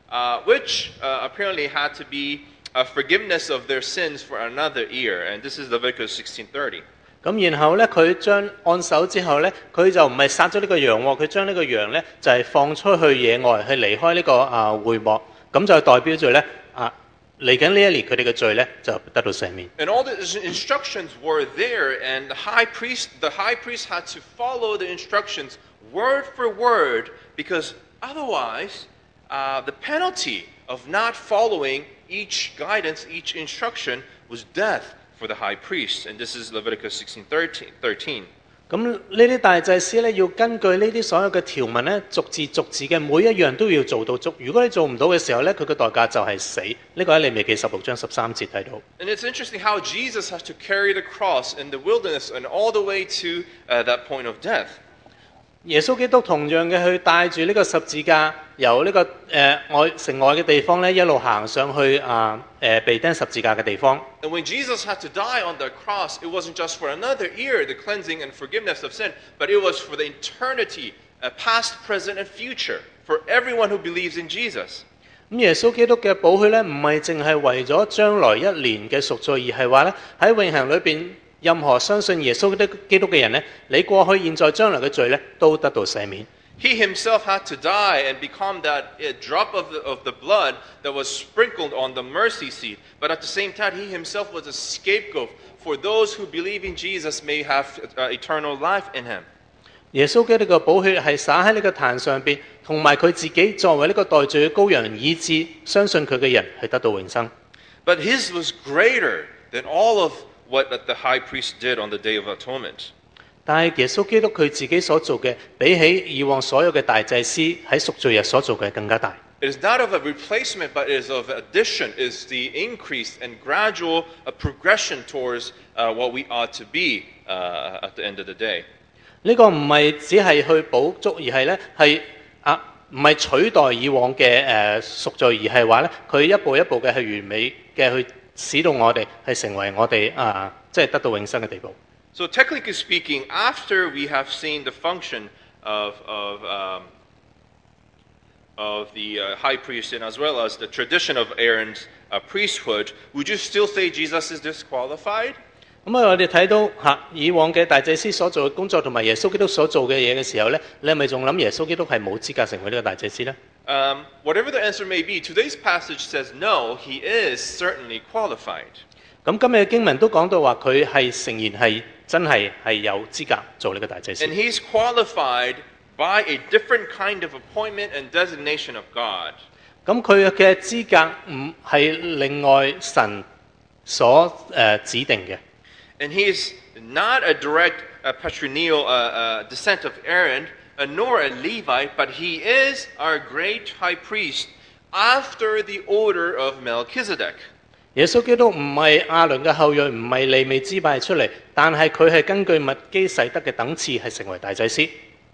uh, which uh, apparently had to be a forgiveness of their sins for another year. And this is Leviticus sixteen thirty. 咁然後咧，佢將按手之後咧，佢就唔係殺咗呢個羊喎，佢將呢個羊咧就係、是、放出去野外，去離開呢、這個啊會幕，咁就代表住咧啊嚟緊呢一年佢哋嘅罪咧就得到赦免。 And all the instructions were there, and the high priest, the high priest had to follow the instructions word for word, because otherwise, uh, the penalty of not following each guidance, each instruction, was death for the high priest. And this is Leviticus sixteen thirteen. 咁呢啲大祭司咧，要根據呢啲所有嘅條文咧，逐字逐字嘅每一樣都要做到足。如果你做唔到嘅時候咧，佢嘅代價就係死。呢、這個喺利未記十六章十三節睇到。 And it's interesting how Jesus has to carry the cross in the wilderness and all the way to uh, that point of death. 耶穌基督同樣嘅去帶住呢個十字架，由呢、這個誒外城外嘅地方咧，一路行上去啊誒、呃、被釘十字架嘅地方。 And when Jesus had to die on the cross, it wasn't just for another year, the cleansing and forgiveness of sin, but it was for the eternity, uh, past, present, and future, for everyone who believes in Jesus. 咁耶穌基督嘅寶血咧，唔係淨係為咗將來一年嘅贖罪，而係話咧喺永恆裏邊。任何相信耶穌基督嘅人呢，你過去、現在、將來嘅罪呢，都得到赦免。 He himself had to die and become that uh, drop of the, of the blood that was sprinkled on the mercy seat. But at the same time, he himself was a scapegoat for those who believe in Jesus may have uh, eternal life in him. 耶穌基督嘅寶血係灑喺呢個壇上邊，同埋佢自己作為呢個代罪嘅羔羊，以致相信佢嘅人係得到永生。 But his was greater than all of what the high priest did on the Day of Atonement. 但係耶穌基督佢自己所做嘅，比起以往所有嘅大祭司喺贖罪日所做嘅更加大。 It is not of a replacement, but it is of addition. It is the increase and gradual uh, progression towards uh, what we ought to be uh, at the end of the day. 呢個唔係只係去補足，而係咧係啊唔係取代以往嘅誒贖罪，而係話咧佢一步一步嘅係完美嘅去。使到我哋係成為我哋啊，即係得到永生嘅地步。 So technically speaking, after we have seen the function of of um, of the uh, high priest and as well as the tradition of Aaron's uh, priesthood, would you still say Jesus is disqualified? 咁啊，我哋睇到嚇以往嘅大祭司所做嘅工作同埋耶穌基督所做嘅嘢嘅時候咧，你係咪仲諗耶穌基督係冇資格成為呢個大祭司咧？ Um, whatever the answer may be, today's passage says no, he is certainly qualified. 咁今日嘅經文都講到話佢係誠然係真係係有資格做呢個大祭司。 And he's qualified by a different kind of appointment and designation of God. 咁佢嘅資格唔係另外神所誒、呃、指定嘅。 And he is not a direct uh, patrilineal uh, uh, descent of Aaron, uh, nor a Levite, but he is our great high priest after the order of Melchizedek. 耶穌基督唔係亞倫嘅後裔，唔係利未支派出嚟，但係佢係根據麥基洗德嘅等次係成為大祭司。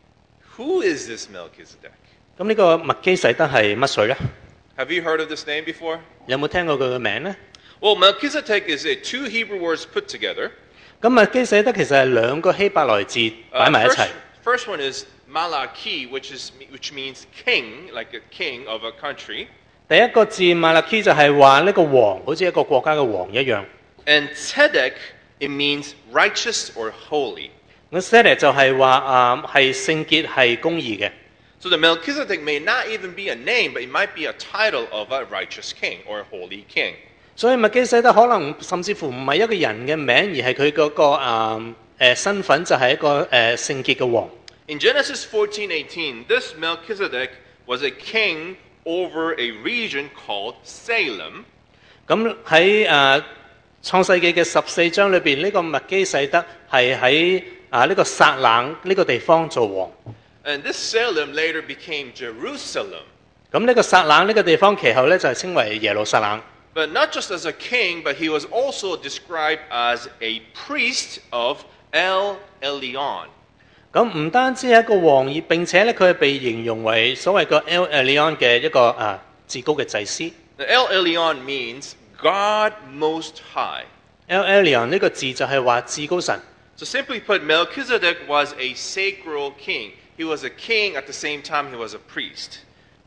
Who is this Melchizedek? 咁呢個麥基洗德係乜水呢？ Have you heard of this name before? 有冇聽過佢嘅名呢？ Well, Melchizedek is a two Hebrew words put together. 咁麥基洗德其實係兩個希伯來字擺埋一 Uh, 齊。 first, first one is Malachi, which is which means king, like a king of a country. 第一個字 Malachi 就係話呢個王，好似一個國家嘅王一樣。 And Tzedek, it means righteous or holy. 咁 Tzedek 就係話啊係聖潔係公義嘅。 So the Melchizedek may not even be a name, but it might be a title of a righteous king or a holy king. 所以麥基洗德可能甚至乎唔係一個人嘅名，而係佢嗰個啊誒身份就係一個誒聖潔嘅王。 In Genesis fourteen eighteen, this Melchizedek was a king over a region called Salem. 咁喺誒創世記嘅十四章裏邊，呢、這個麥基洗德係喺啊呢個撒冷呢個地方做王。 And this Salem later became Jerusalem. 咁呢個撒冷呢個地方其後咧就係稱為耶路撒冷。 But not just as a king, but he was also described as a priest of El Elyon. 咁唔單止係一個王，而並且咧佢係被形容為所謂個 El Elyon 嘅一個啊至高嘅祭司。 Now, El Elyon means God Most High. El Elyon 呢個字就係話至高神。 So simply put, Melchizedek was a sacral king. He was a king at the same time he was a priest.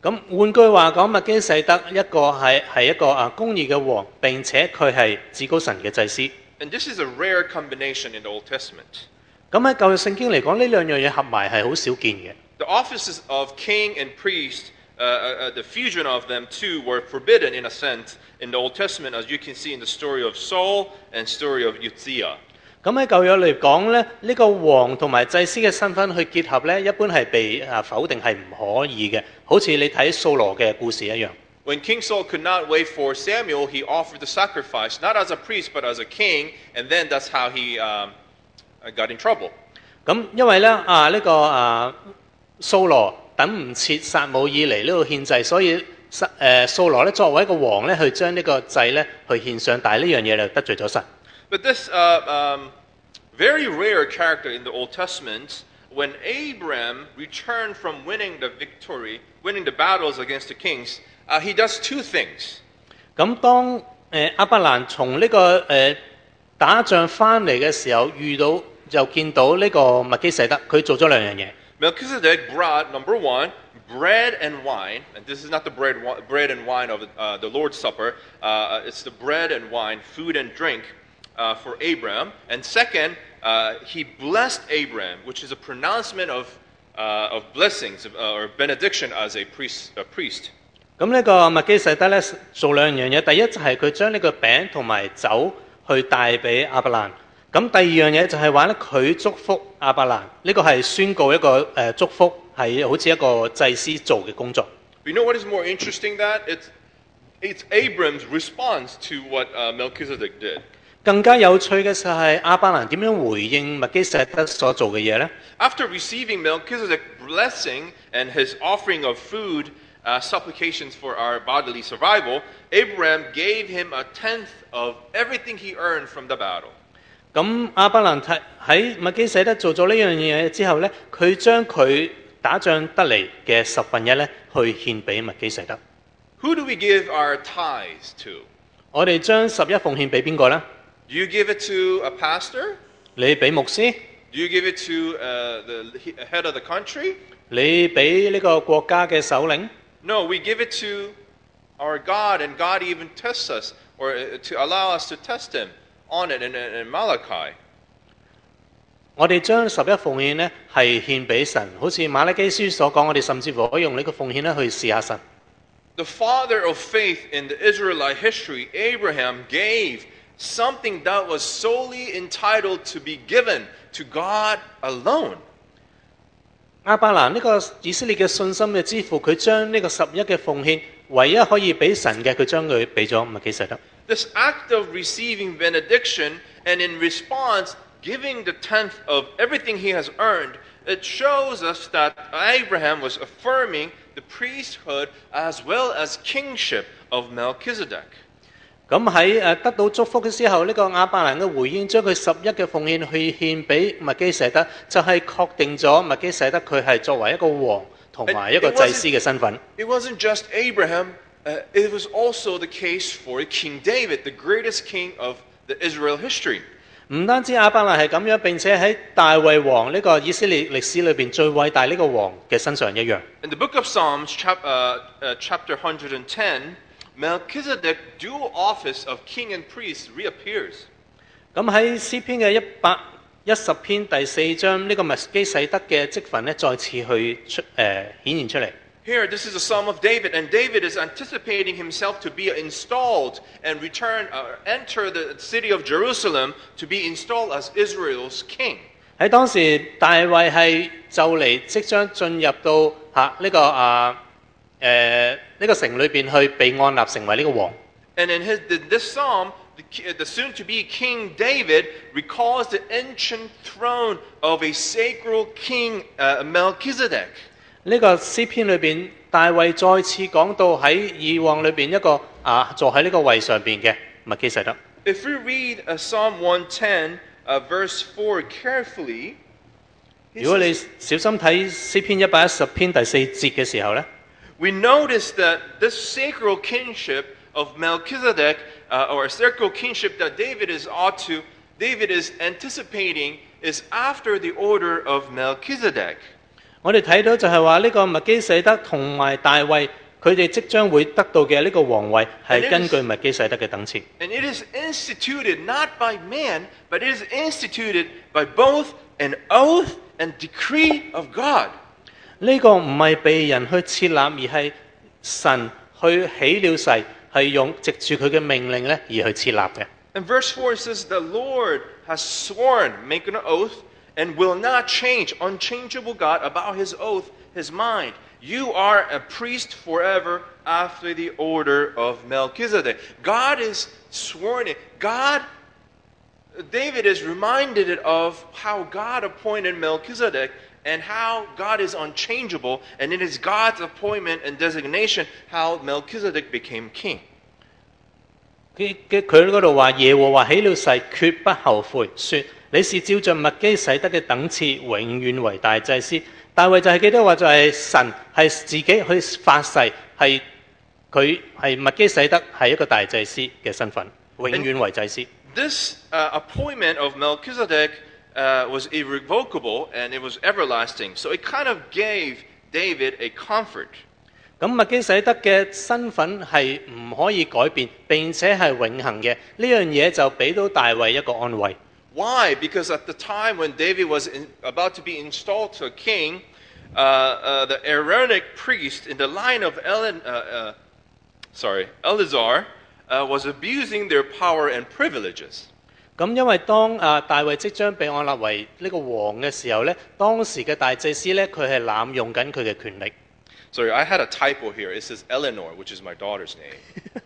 咁換句話講，麥基洗德一個係係一個啊公義嘅王，並且佢係至高神嘅祭司。 And this is a rare combination in the Old Testament. 咁喺舊約聖經嚟講，呢兩樣嘢合埋係好少見嘅。 The offices of king and priest, uh, uh, the fusion of them two were forbidden in a sense in the Old Testament, as you can see in the story of Saul and story of Uzziah. 咁喺舊約嚟講咧，呢個王同埋祭司嘅身份去結合咧，一般係被啊否定係唔可以嘅，好似你睇掃羅嘅故事一樣。 When King Saul could not wait for Samuel, he offered the sacrifice, not as a priest, but as a king, and then that's how he um, got in trouble. 咁因為咧啊呢個啊掃羅等唔切撒母耳嚟呢度獻祭，所以誒掃羅咧作為一個王咧，去將呢個祭咧去獻上，但係呢樣嘢就得罪咗神。 But this uh, um, very rare character in the Old Testament, when Abraham returned from winning the victory, winning the battles against the kings, uh, he does two things. 咁當誒亞伯蘭從呢個誒打仗翻嚟嘅時候，遇到就見到呢個麥基洗德，佢做咗兩樣嘢。 Melchizedek brought, number one, bread and wine, and this is not the bread, bread and wine of uh, the Lord's Supper, uh, it's the bread and wine, food and drink uh, for Abraham. And second, uh, he blessed Abraham, which is a pronouncement of, uh, of blessings uh, or benediction as a priest. A priest. 咁呢個麥基洗德咧做兩樣嘢，第一就係佢將呢個餅同埋酒去帶俾亞伯蘭。咁第二樣嘢就係話咧，佢祝福亞伯蘭，呢個係宣告一個誒、呃、祝福，係好似一個祭司做嘅工作。 You know what is more interesting? That it's it's Abram's response to what uh, Melchizedek did. 更加有趣嘅就係亞伯蘭點樣回應麥基洗德所做嘅嘢咧 After receiving Melchizedek's blessing and his offering of food, uh, supplications for our bodily survival, Abraham gave him a tenth of everything he earned from the battle. 咁亞伯蘭睇喺麥基洗德做咗呢樣嘢之後咧，佢將佢打仗得嚟嘅十分一咧，去獻俾麥基洗德。 Who do we give our tithes to? 我哋將十一奉獻俾邊個咧？ Do you give it to a pastor? 你俾牧師？ Do you give it to uh, the head of the country? 你俾呢個國家嘅首領？ No, we give it to our God, and God even tests us, or to allow us to test Him on it in, in Malachi. 我哋將十一奉獻咧係獻俾神，好似馬拉基書所講，我哋甚至乎可以用呢個奉獻咧去試下神。 The father of faith in the Israelite history, Abraham, gave something that was solely entitled to be given to God alone. 亞伯蘭呢個以色列嘅信心嘅之父，佢將呢個十一嘅奉獻，唯一可以俾神嘅，佢將佢俾咗麥基洗德。 This act of receiving benediction and in response giving the tenth of everything he has earned, it shows us that Abraham was affirming the priesthood as well as kingship of Melchizedek. 咁喺誒得到祝福嘅時候，呢、這個亞伯蘭嘅回應，將佢十一嘅奉獻去獻俾麥基洗德，就係、是、確定咗麥基洗德佢係作為一個王同埋一個祭司嘅身份。 It wasn't just Abraham, uh, it was also the case for King David, the greatest king of the Israel history. 唔單止亞伯蘭係咁樣，並且喺大衛王呢個以色列歷史裏邊最偉大呢個王嘅身上一樣。 In the book of Psalms, chap, uh, uh, chapter one hundred ten, Melchizedek's dual office of king and priest reappears. 咁喺詩篇嘅一百一十篇第四章，呢、這個麥基洗德嘅職分咧，再次去出誒、呃、顯現出嚟。 Here, this is a psalm of David, and David is anticipating himself to be installed and return, uh, enter the city of Jerusalem to be installed as Israel's king. 喺當時，大衛係就嚟即將進入到嚇呢個啊誒呢個城裏邊去被按立成為呢個王。 And in his in this psalm, the, the soon-to-be King David recalls the ancient throne of a sacred king uh, Melchizedek. 呢個詩篇裏邊，大衛再次講到喺以往裏邊一個啊坐喺呢個位上邊嘅麥基洗德。 If we read uh, Psalm one ten, uh, verse four carefully, 如果你小心睇詩篇一百一十篇第四節嘅時候咧， we notice that this sacred kingship of Melchizedek, uh, or sacred kingship that David is ought to, David is anticipating, is after the order of Melchizedek. 我哋睇到就係話呢個麥基洗德同埋大衛，佢哋即將會得到嘅呢個皇位係根據麥基洗德嘅等次。 And it is instituted not by man, but it is instituted by both an oath and decree of God. 呢個唔係被人去設立，而係神去起了誓，係用藉住佢嘅命令咧而去設立嘅。 In verse four it says, "The Lord has sworn, make an oath, and will not change, unchangeable God, about his oath, his mind. You are a priest forever after the order of Melchizedek." God is sworn it. God, David is reminded of how God appointed Melchizedek and how God is unchangeable, and it is God's appointment and designation how Melchizedek became king. 佢佢嗰度話耶和華起了誓，決不後悔，說你是照着麥基洗德嘅等次，永遠為大祭司。大衛就係記得話就係神係自己去發誓，係佢係麥基洗德係一個大祭司嘅身份，永遠為祭司。 This uh, appointment of Melchizedek uh, was irrevocable and it was everlasting. So it kind of gave David a comfort. 咁麥基洗德嘅身份係唔可以改變，並且係永恆嘅。呢樣嘢就俾到大衛一個安慰。 Why? Because at the time when David was in, about to be installed to a king, uh, uh, the Aaronic priest in the line of Elen, uh, uh, sorry, Eleazar uh, was abusing their power and privileges. 咁因為當啊大衛即將被按立為呢個王嘅時候咧，當時嘅大祭司咧，佢係濫用緊佢嘅權力。 Sorry, I had a typo here. It says Eleanor, which is my daughter's name.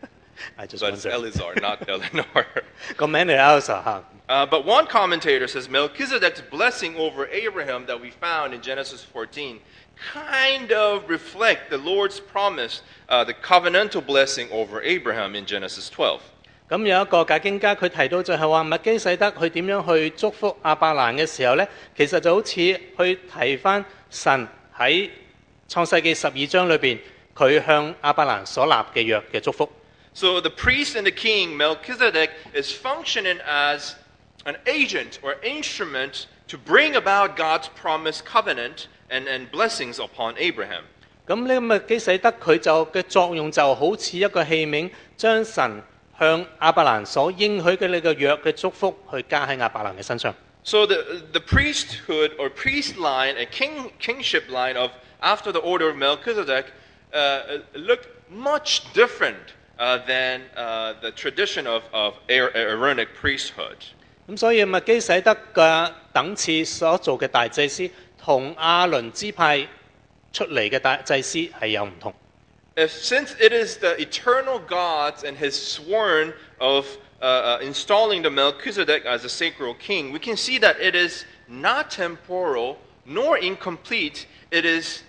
I just But it's wonder. Eleazar, not Eleanor. 個名係 Elsa 嚇。 Uh, but one commentator says Melchizedek's blessing over Abraham that we found in Genesis fourteen kind of reflect the Lord's promise, uh, the covenantal blessing over Abraham in Genesis twelve. 咁有一個解經家佢提到就係話麥基洗德佢點樣去祝福亞伯蘭嘅時候咧，其實就好似去提翻神喺創世記十二章裏邊佢向亞伯蘭所立嘅約嘅祝福。 So the priest and the king, Melchizedek, is functioning as an agent or instrument to bring about God's promised covenant and, and blessings upon Abraham. 咁呢個麥基洗德佢就嘅作用就好似一個器皿，將神向亞伯蘭所應許嘅呢個約嘅祝福去加喺亞伯蘭嘅身上。 So the, the priesthood or priest line, a king, kingship line of after the order of Melchizedek, uh, looked much different uh, than uh, the tradition of, of Aaronic priesthood. 咁所以麥基洗德嘅等次所做嘅大祭司，同亞倫支派出嚟嘅大祭司係有唔同。 If, since it is the eternal God and His sworn of uh, uh, installing the Melchizedek as a sacred king, we can see that it is not temporal nor incomplete. It is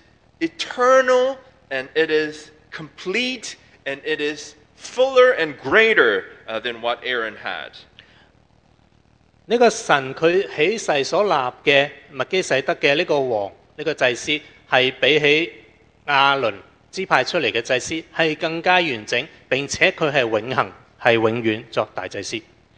eternal and it is complete and it is fuller and greater uh, than what Aaron had. 呢個神佢起誓所立嘅麥基洗德嘅呢個王呢個祭司，係比起亞倫支派出嚟嘅祭司係更加完整，並且佢係永恆，係永遠作大祭司。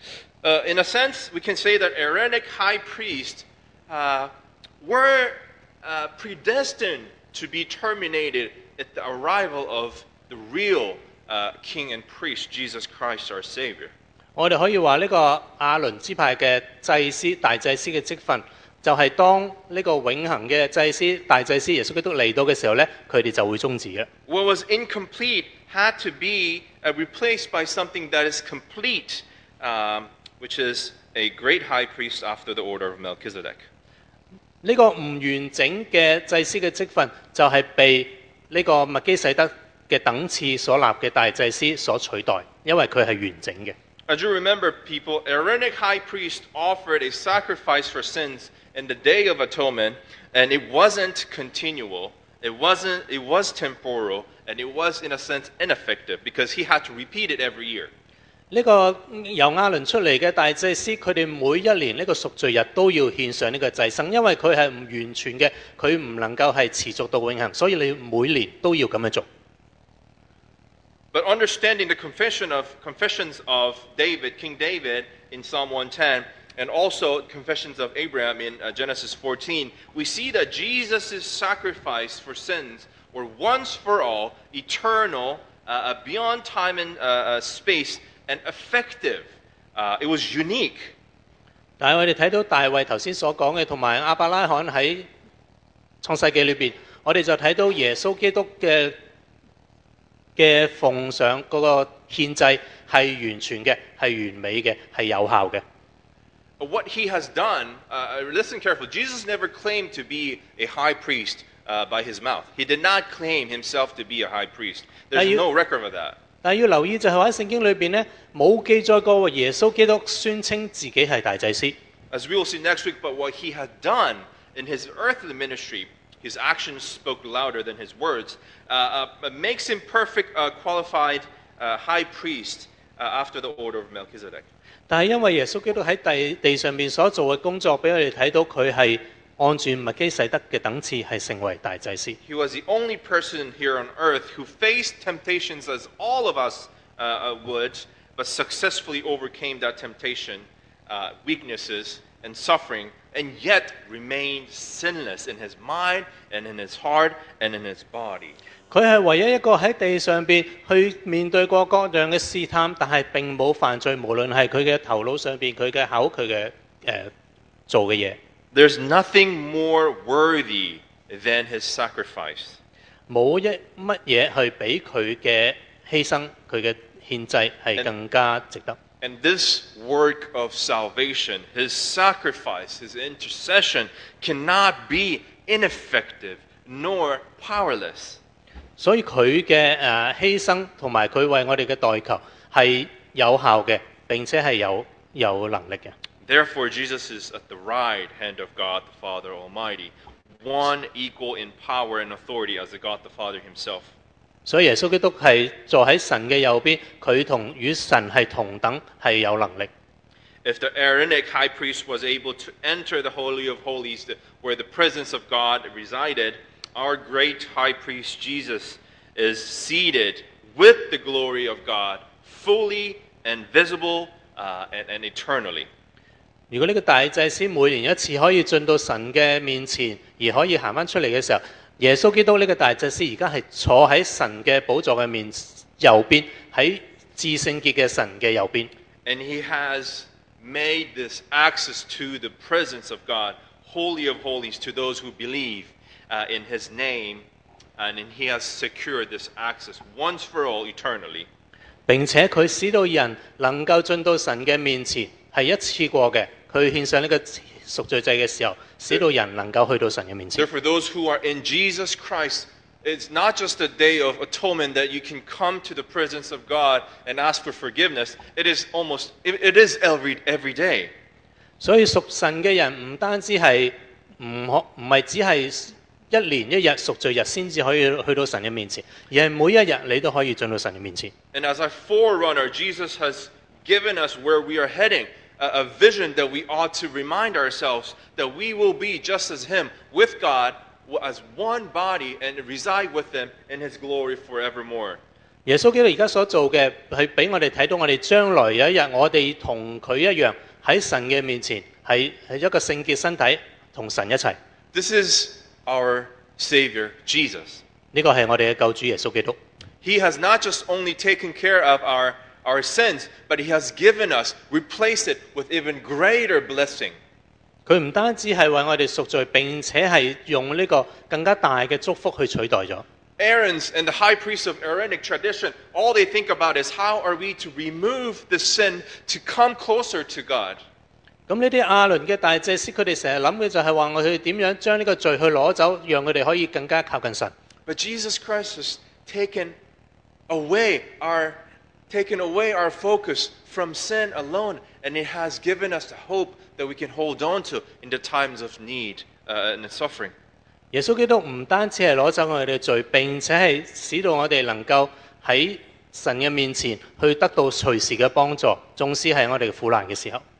Uh, in a sense, we can say that Aaronic high priests uh, were uh, predestined to be terminated at the arrival of the real uh, King and priest, Jesus Christ, our Savior. 我哋可以話呢個亞倫支派嘅祭司大祭司嘅職份，就係當呢個永恆嘅祭司大祭司耶穌基督嚟到嘅時候咧，佢哋就會終止嘅。 What was incomplete had to be uh, replaced by something that is complete, um, which is a great high priest after the order of Melchizedek. 呢個唔完整嘅祭司嘅職份，就係被呢個麥基洗德嘅等次所立嘅大祭司所取代，因為佢係完整嘅。 As you remember, people, Aaronic high priest offered a sacrifice for sins in the Day of Atonement, and it wasn't continual, it wasn't, it was temporal, and it was, in a sense, ineffective because he had to repeat it every year. 呢個由亞倫出嚟嘅大祭司，佢哋每一年呢個贖罪日都要獻上呢個祭牲，因為佢係唔完全嘅，佢唔能夠係持續到永恆，所以你每年都要咁樣做。 But understanding the confession of confessions of David, King David, in Psalm one ten, and also Confessions of Abraham in uh, Genesis fourteen, we see that Jesus' sacrifice for sins were once for all, eternal, uh, beyond time and uh, uh, space, and effective. Uh, it was unique. 但係我哋睇到大衛頭先所講嘅，同埋亞伯拉罕喺創世記裏邊，我哋就睇到耶穌基督嘅嘅奉上嗰個獻祭係完全嘅，係完美嘅，係有效嘅。 What he has done, uh, listen carefully, Jesus never claimed to be a high priest uh, by his mouth. He did not claim himself to be a high priest. There's you, no record of that. 但係要留意就係話喺聖經裏邊咧，冇記載過耶穌基督宣稱自己係大祭司。 As we will see next week, but what he had done in his earthly ministry, his actions spoke louder than his words, uh, uh, makes him perfect, uh, qualified uh, high priest uh, after the order of Melchizedek. 但係因為耶穌基督喺地地上面所做嘅工作，俾我哋睇到佢係按住麥基洗德嘅等次，係成為大祭司。 He was the only person here on earth who faced temptations as all of us uh, would, but successfully overcame that temptation, uh, weaknesses, and suffering, and yet remained sinless in his mind and in his heart and in his body. 佢係唯一一個喺地上邊去面對過各樣嘅試探，但係並冇犯罪，無論係佢嘅頭腦上邊、佢嘅口、佢嘅誒做嘅嘢。 There's nothing more worthy than his sacrifice. 冇一乜嘢去比佢嘅犧牲、佢嘅獻祭係更加值得。 And this work of salvation, his sacrifice, his intercession, cannot be ineffective nor powerless. 所以佢嘅誒犧牲同埋佢為我哋嘅代求係有效嘅，並且係有有能力嘅。 Therefore, Jesus is at the right hand of God the Father Almighty, one equal in power and authority as the God the Father himself. 所以耶穌基督係坐喺神嘅右邊，佢同與神係同等，係有能力。 If the Aaronic high priest was able to enter the Holy of Holies, where the presence of God resided, our great high priest Jesus is seated with the glory of God, fully and visible uh, and, and eternally. 如果呢個大祭司每年一次可以進到神嘅面前，而可以行翻出嚟嘅時候，耶穌基督呢個大祭司而家係坐喺神嘅寶座嘅面右邊，喺至聖潔嘅神嘅右邊。 And he has made this access to the presence of God, Holy of Holies, to those who believe uh, in his name, and he has secured this access once for all eternally. 並且佢使到人能夠進到神嘅面前，係一次過嘅。佢獻上呢個贖罪祭嘅時候，使到人能夠去到神嘅面前。 Therefore, those who are in Jesus Christ, it's not just a day of atonement that you can come to the presence of God and ask for forgiveness. It is almost, it, it is every every day. 所以屬神嘅人唔單止係唔可唔係只係一年一日贖罪日先至可以去到神嘅面前，而係每一日你都可以進到神嘅面前。 And as a forerunner, Jesus has given us where we are heading. A vision that we ought to remind ourselves that we will be just as him with God as one body and reside with him in his glory forevermore. 耶穌基督而家所做嘅係俾我哋睇到我哋將來有一日我哋同佢一樣喺神嘅面前係係一個聖潔身體同神一齊。 This is our Savior Jesus. 呢個係我哋嘅救主耶穌基督。 He has not just only taken care of our our sins, but he has given us, replaced it with even greater blessing. 佢唔單止係為我哋贖罪，並且係用呢個更加大嘅祝福去取代咗。 Aaron's and the high priests of Aaronic tradition, all they think about is how are we to remove the sin to come closer to God. 咁呢啲亞倫嘅大祭司，佢哋成日諗嘅就係話我哋點樣將呢個罪去攞走，讓佢哋可以更加靠近神。 But Jesus Christ has taken away our taken away our focus from sin alone, and it has given us the hope that we can hold on to in the times of need uh, and suffering. 耶穌基督唔單止係攞走我哋嘅罪，並且係使到我哋能夠喺神嘅面前去得到隨時嘅幫助，縱使係我哋嘅苦難嘅時候。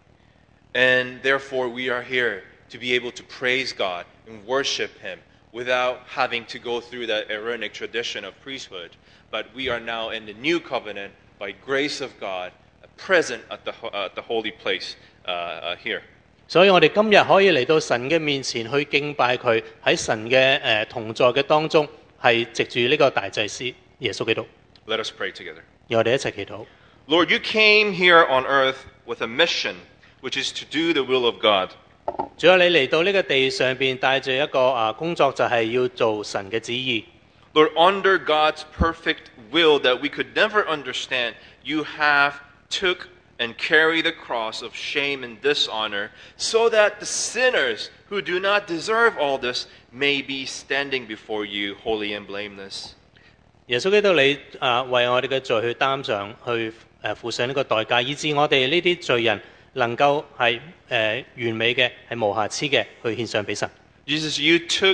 And therefore we are here to be able to praise God and worship him without having to go through that Aaronic tradition of priesthood, but we are now in the new covenant by grace of God, present at the, uh, the holy place uh, uh, here. 所以我哋今日可以嚟到神嘅面前去敬拜佢，喺神嘅誒、呃、同在嘅當中，係藉住呢個大祭司耶穌基督。 Let us pray together. 讓我哋一齊祈禱。 Lord, you came here on earth with a mission, which is to do the will of God. 主啊，你嚟到呢個地上邊帶住一個啊工作，就係要做神嘅旨意。 Lord, under God's perfect will that we could never understand, you have took and carried the cross of shame and dishonor so that the sinners who do not deserve all this may be standing before you holy and blameless. 耶穌基督你啊為我哋嘅罪去擔上，去誒付上呢個代價，以致我哋呢啲罪人能夠係誒完美嘅，係無瑕疵嘅，去獻上俾神。 Jesus, you took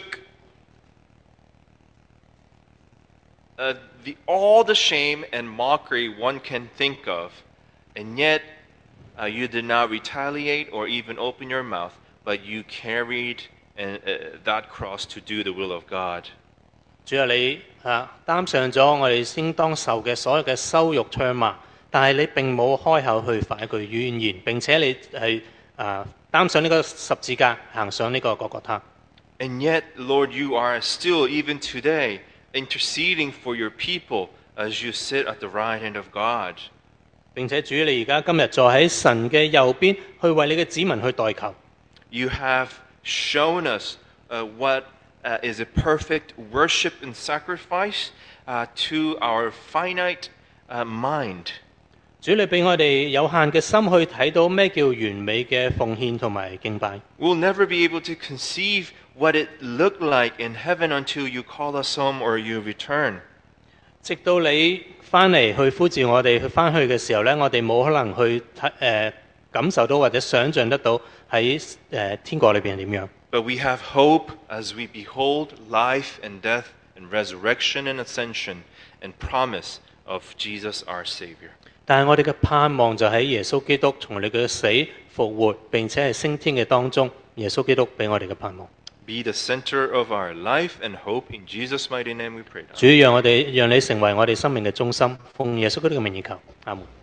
uh, the, all the shame and mockery one can think of, and yet uh, you did not retaliate or even open your mouth, but you carried uh, uh, that cross to do the will of God. 主啊，你啊擔上咗我哋應當受嘅所有嘅羞辱唾罵，但係你並冇開口去發一句怨言，並且你係啊擔上呢個十字架，行上呢個各各他。 And yet, Lord, you are still, even today, interceding for your people as you sit at the right hand of God. 並且主你而家今日坐喺神嘅右邊，去為你嘅子民去代求。 You have shown us uh, what uh, is a perfect worship and sacrifice uh, to our finite uh, mind. 主你俾我哋有限嘅心去睇到咩叫完美嘅奉獻同埋敬拜。 We'll never be able to conceive what it looked like in heaven until you call us home or you return. 直到你翻嚟去呼召我哋去翻去嘅時候呢，我哋冇可能去睇誒、呃、感受到或者想像得到喺誒、呃、天國裏邊係點樣。 But we have hope as we behold life and death and resurrection and ascension and promise of Jesus our Savior. 但係我哋嘅盼望就喺耶穌基督從你嘅死復活並且係升天嘅當中，耶穌基督俾我哋嘅盼望。 Be the center of our life and hope. In Jesus' mighty name we pray. 主讓我哋讓你成為我哋生命嘅中心，奉耶穌基督嘅名而求，阿門。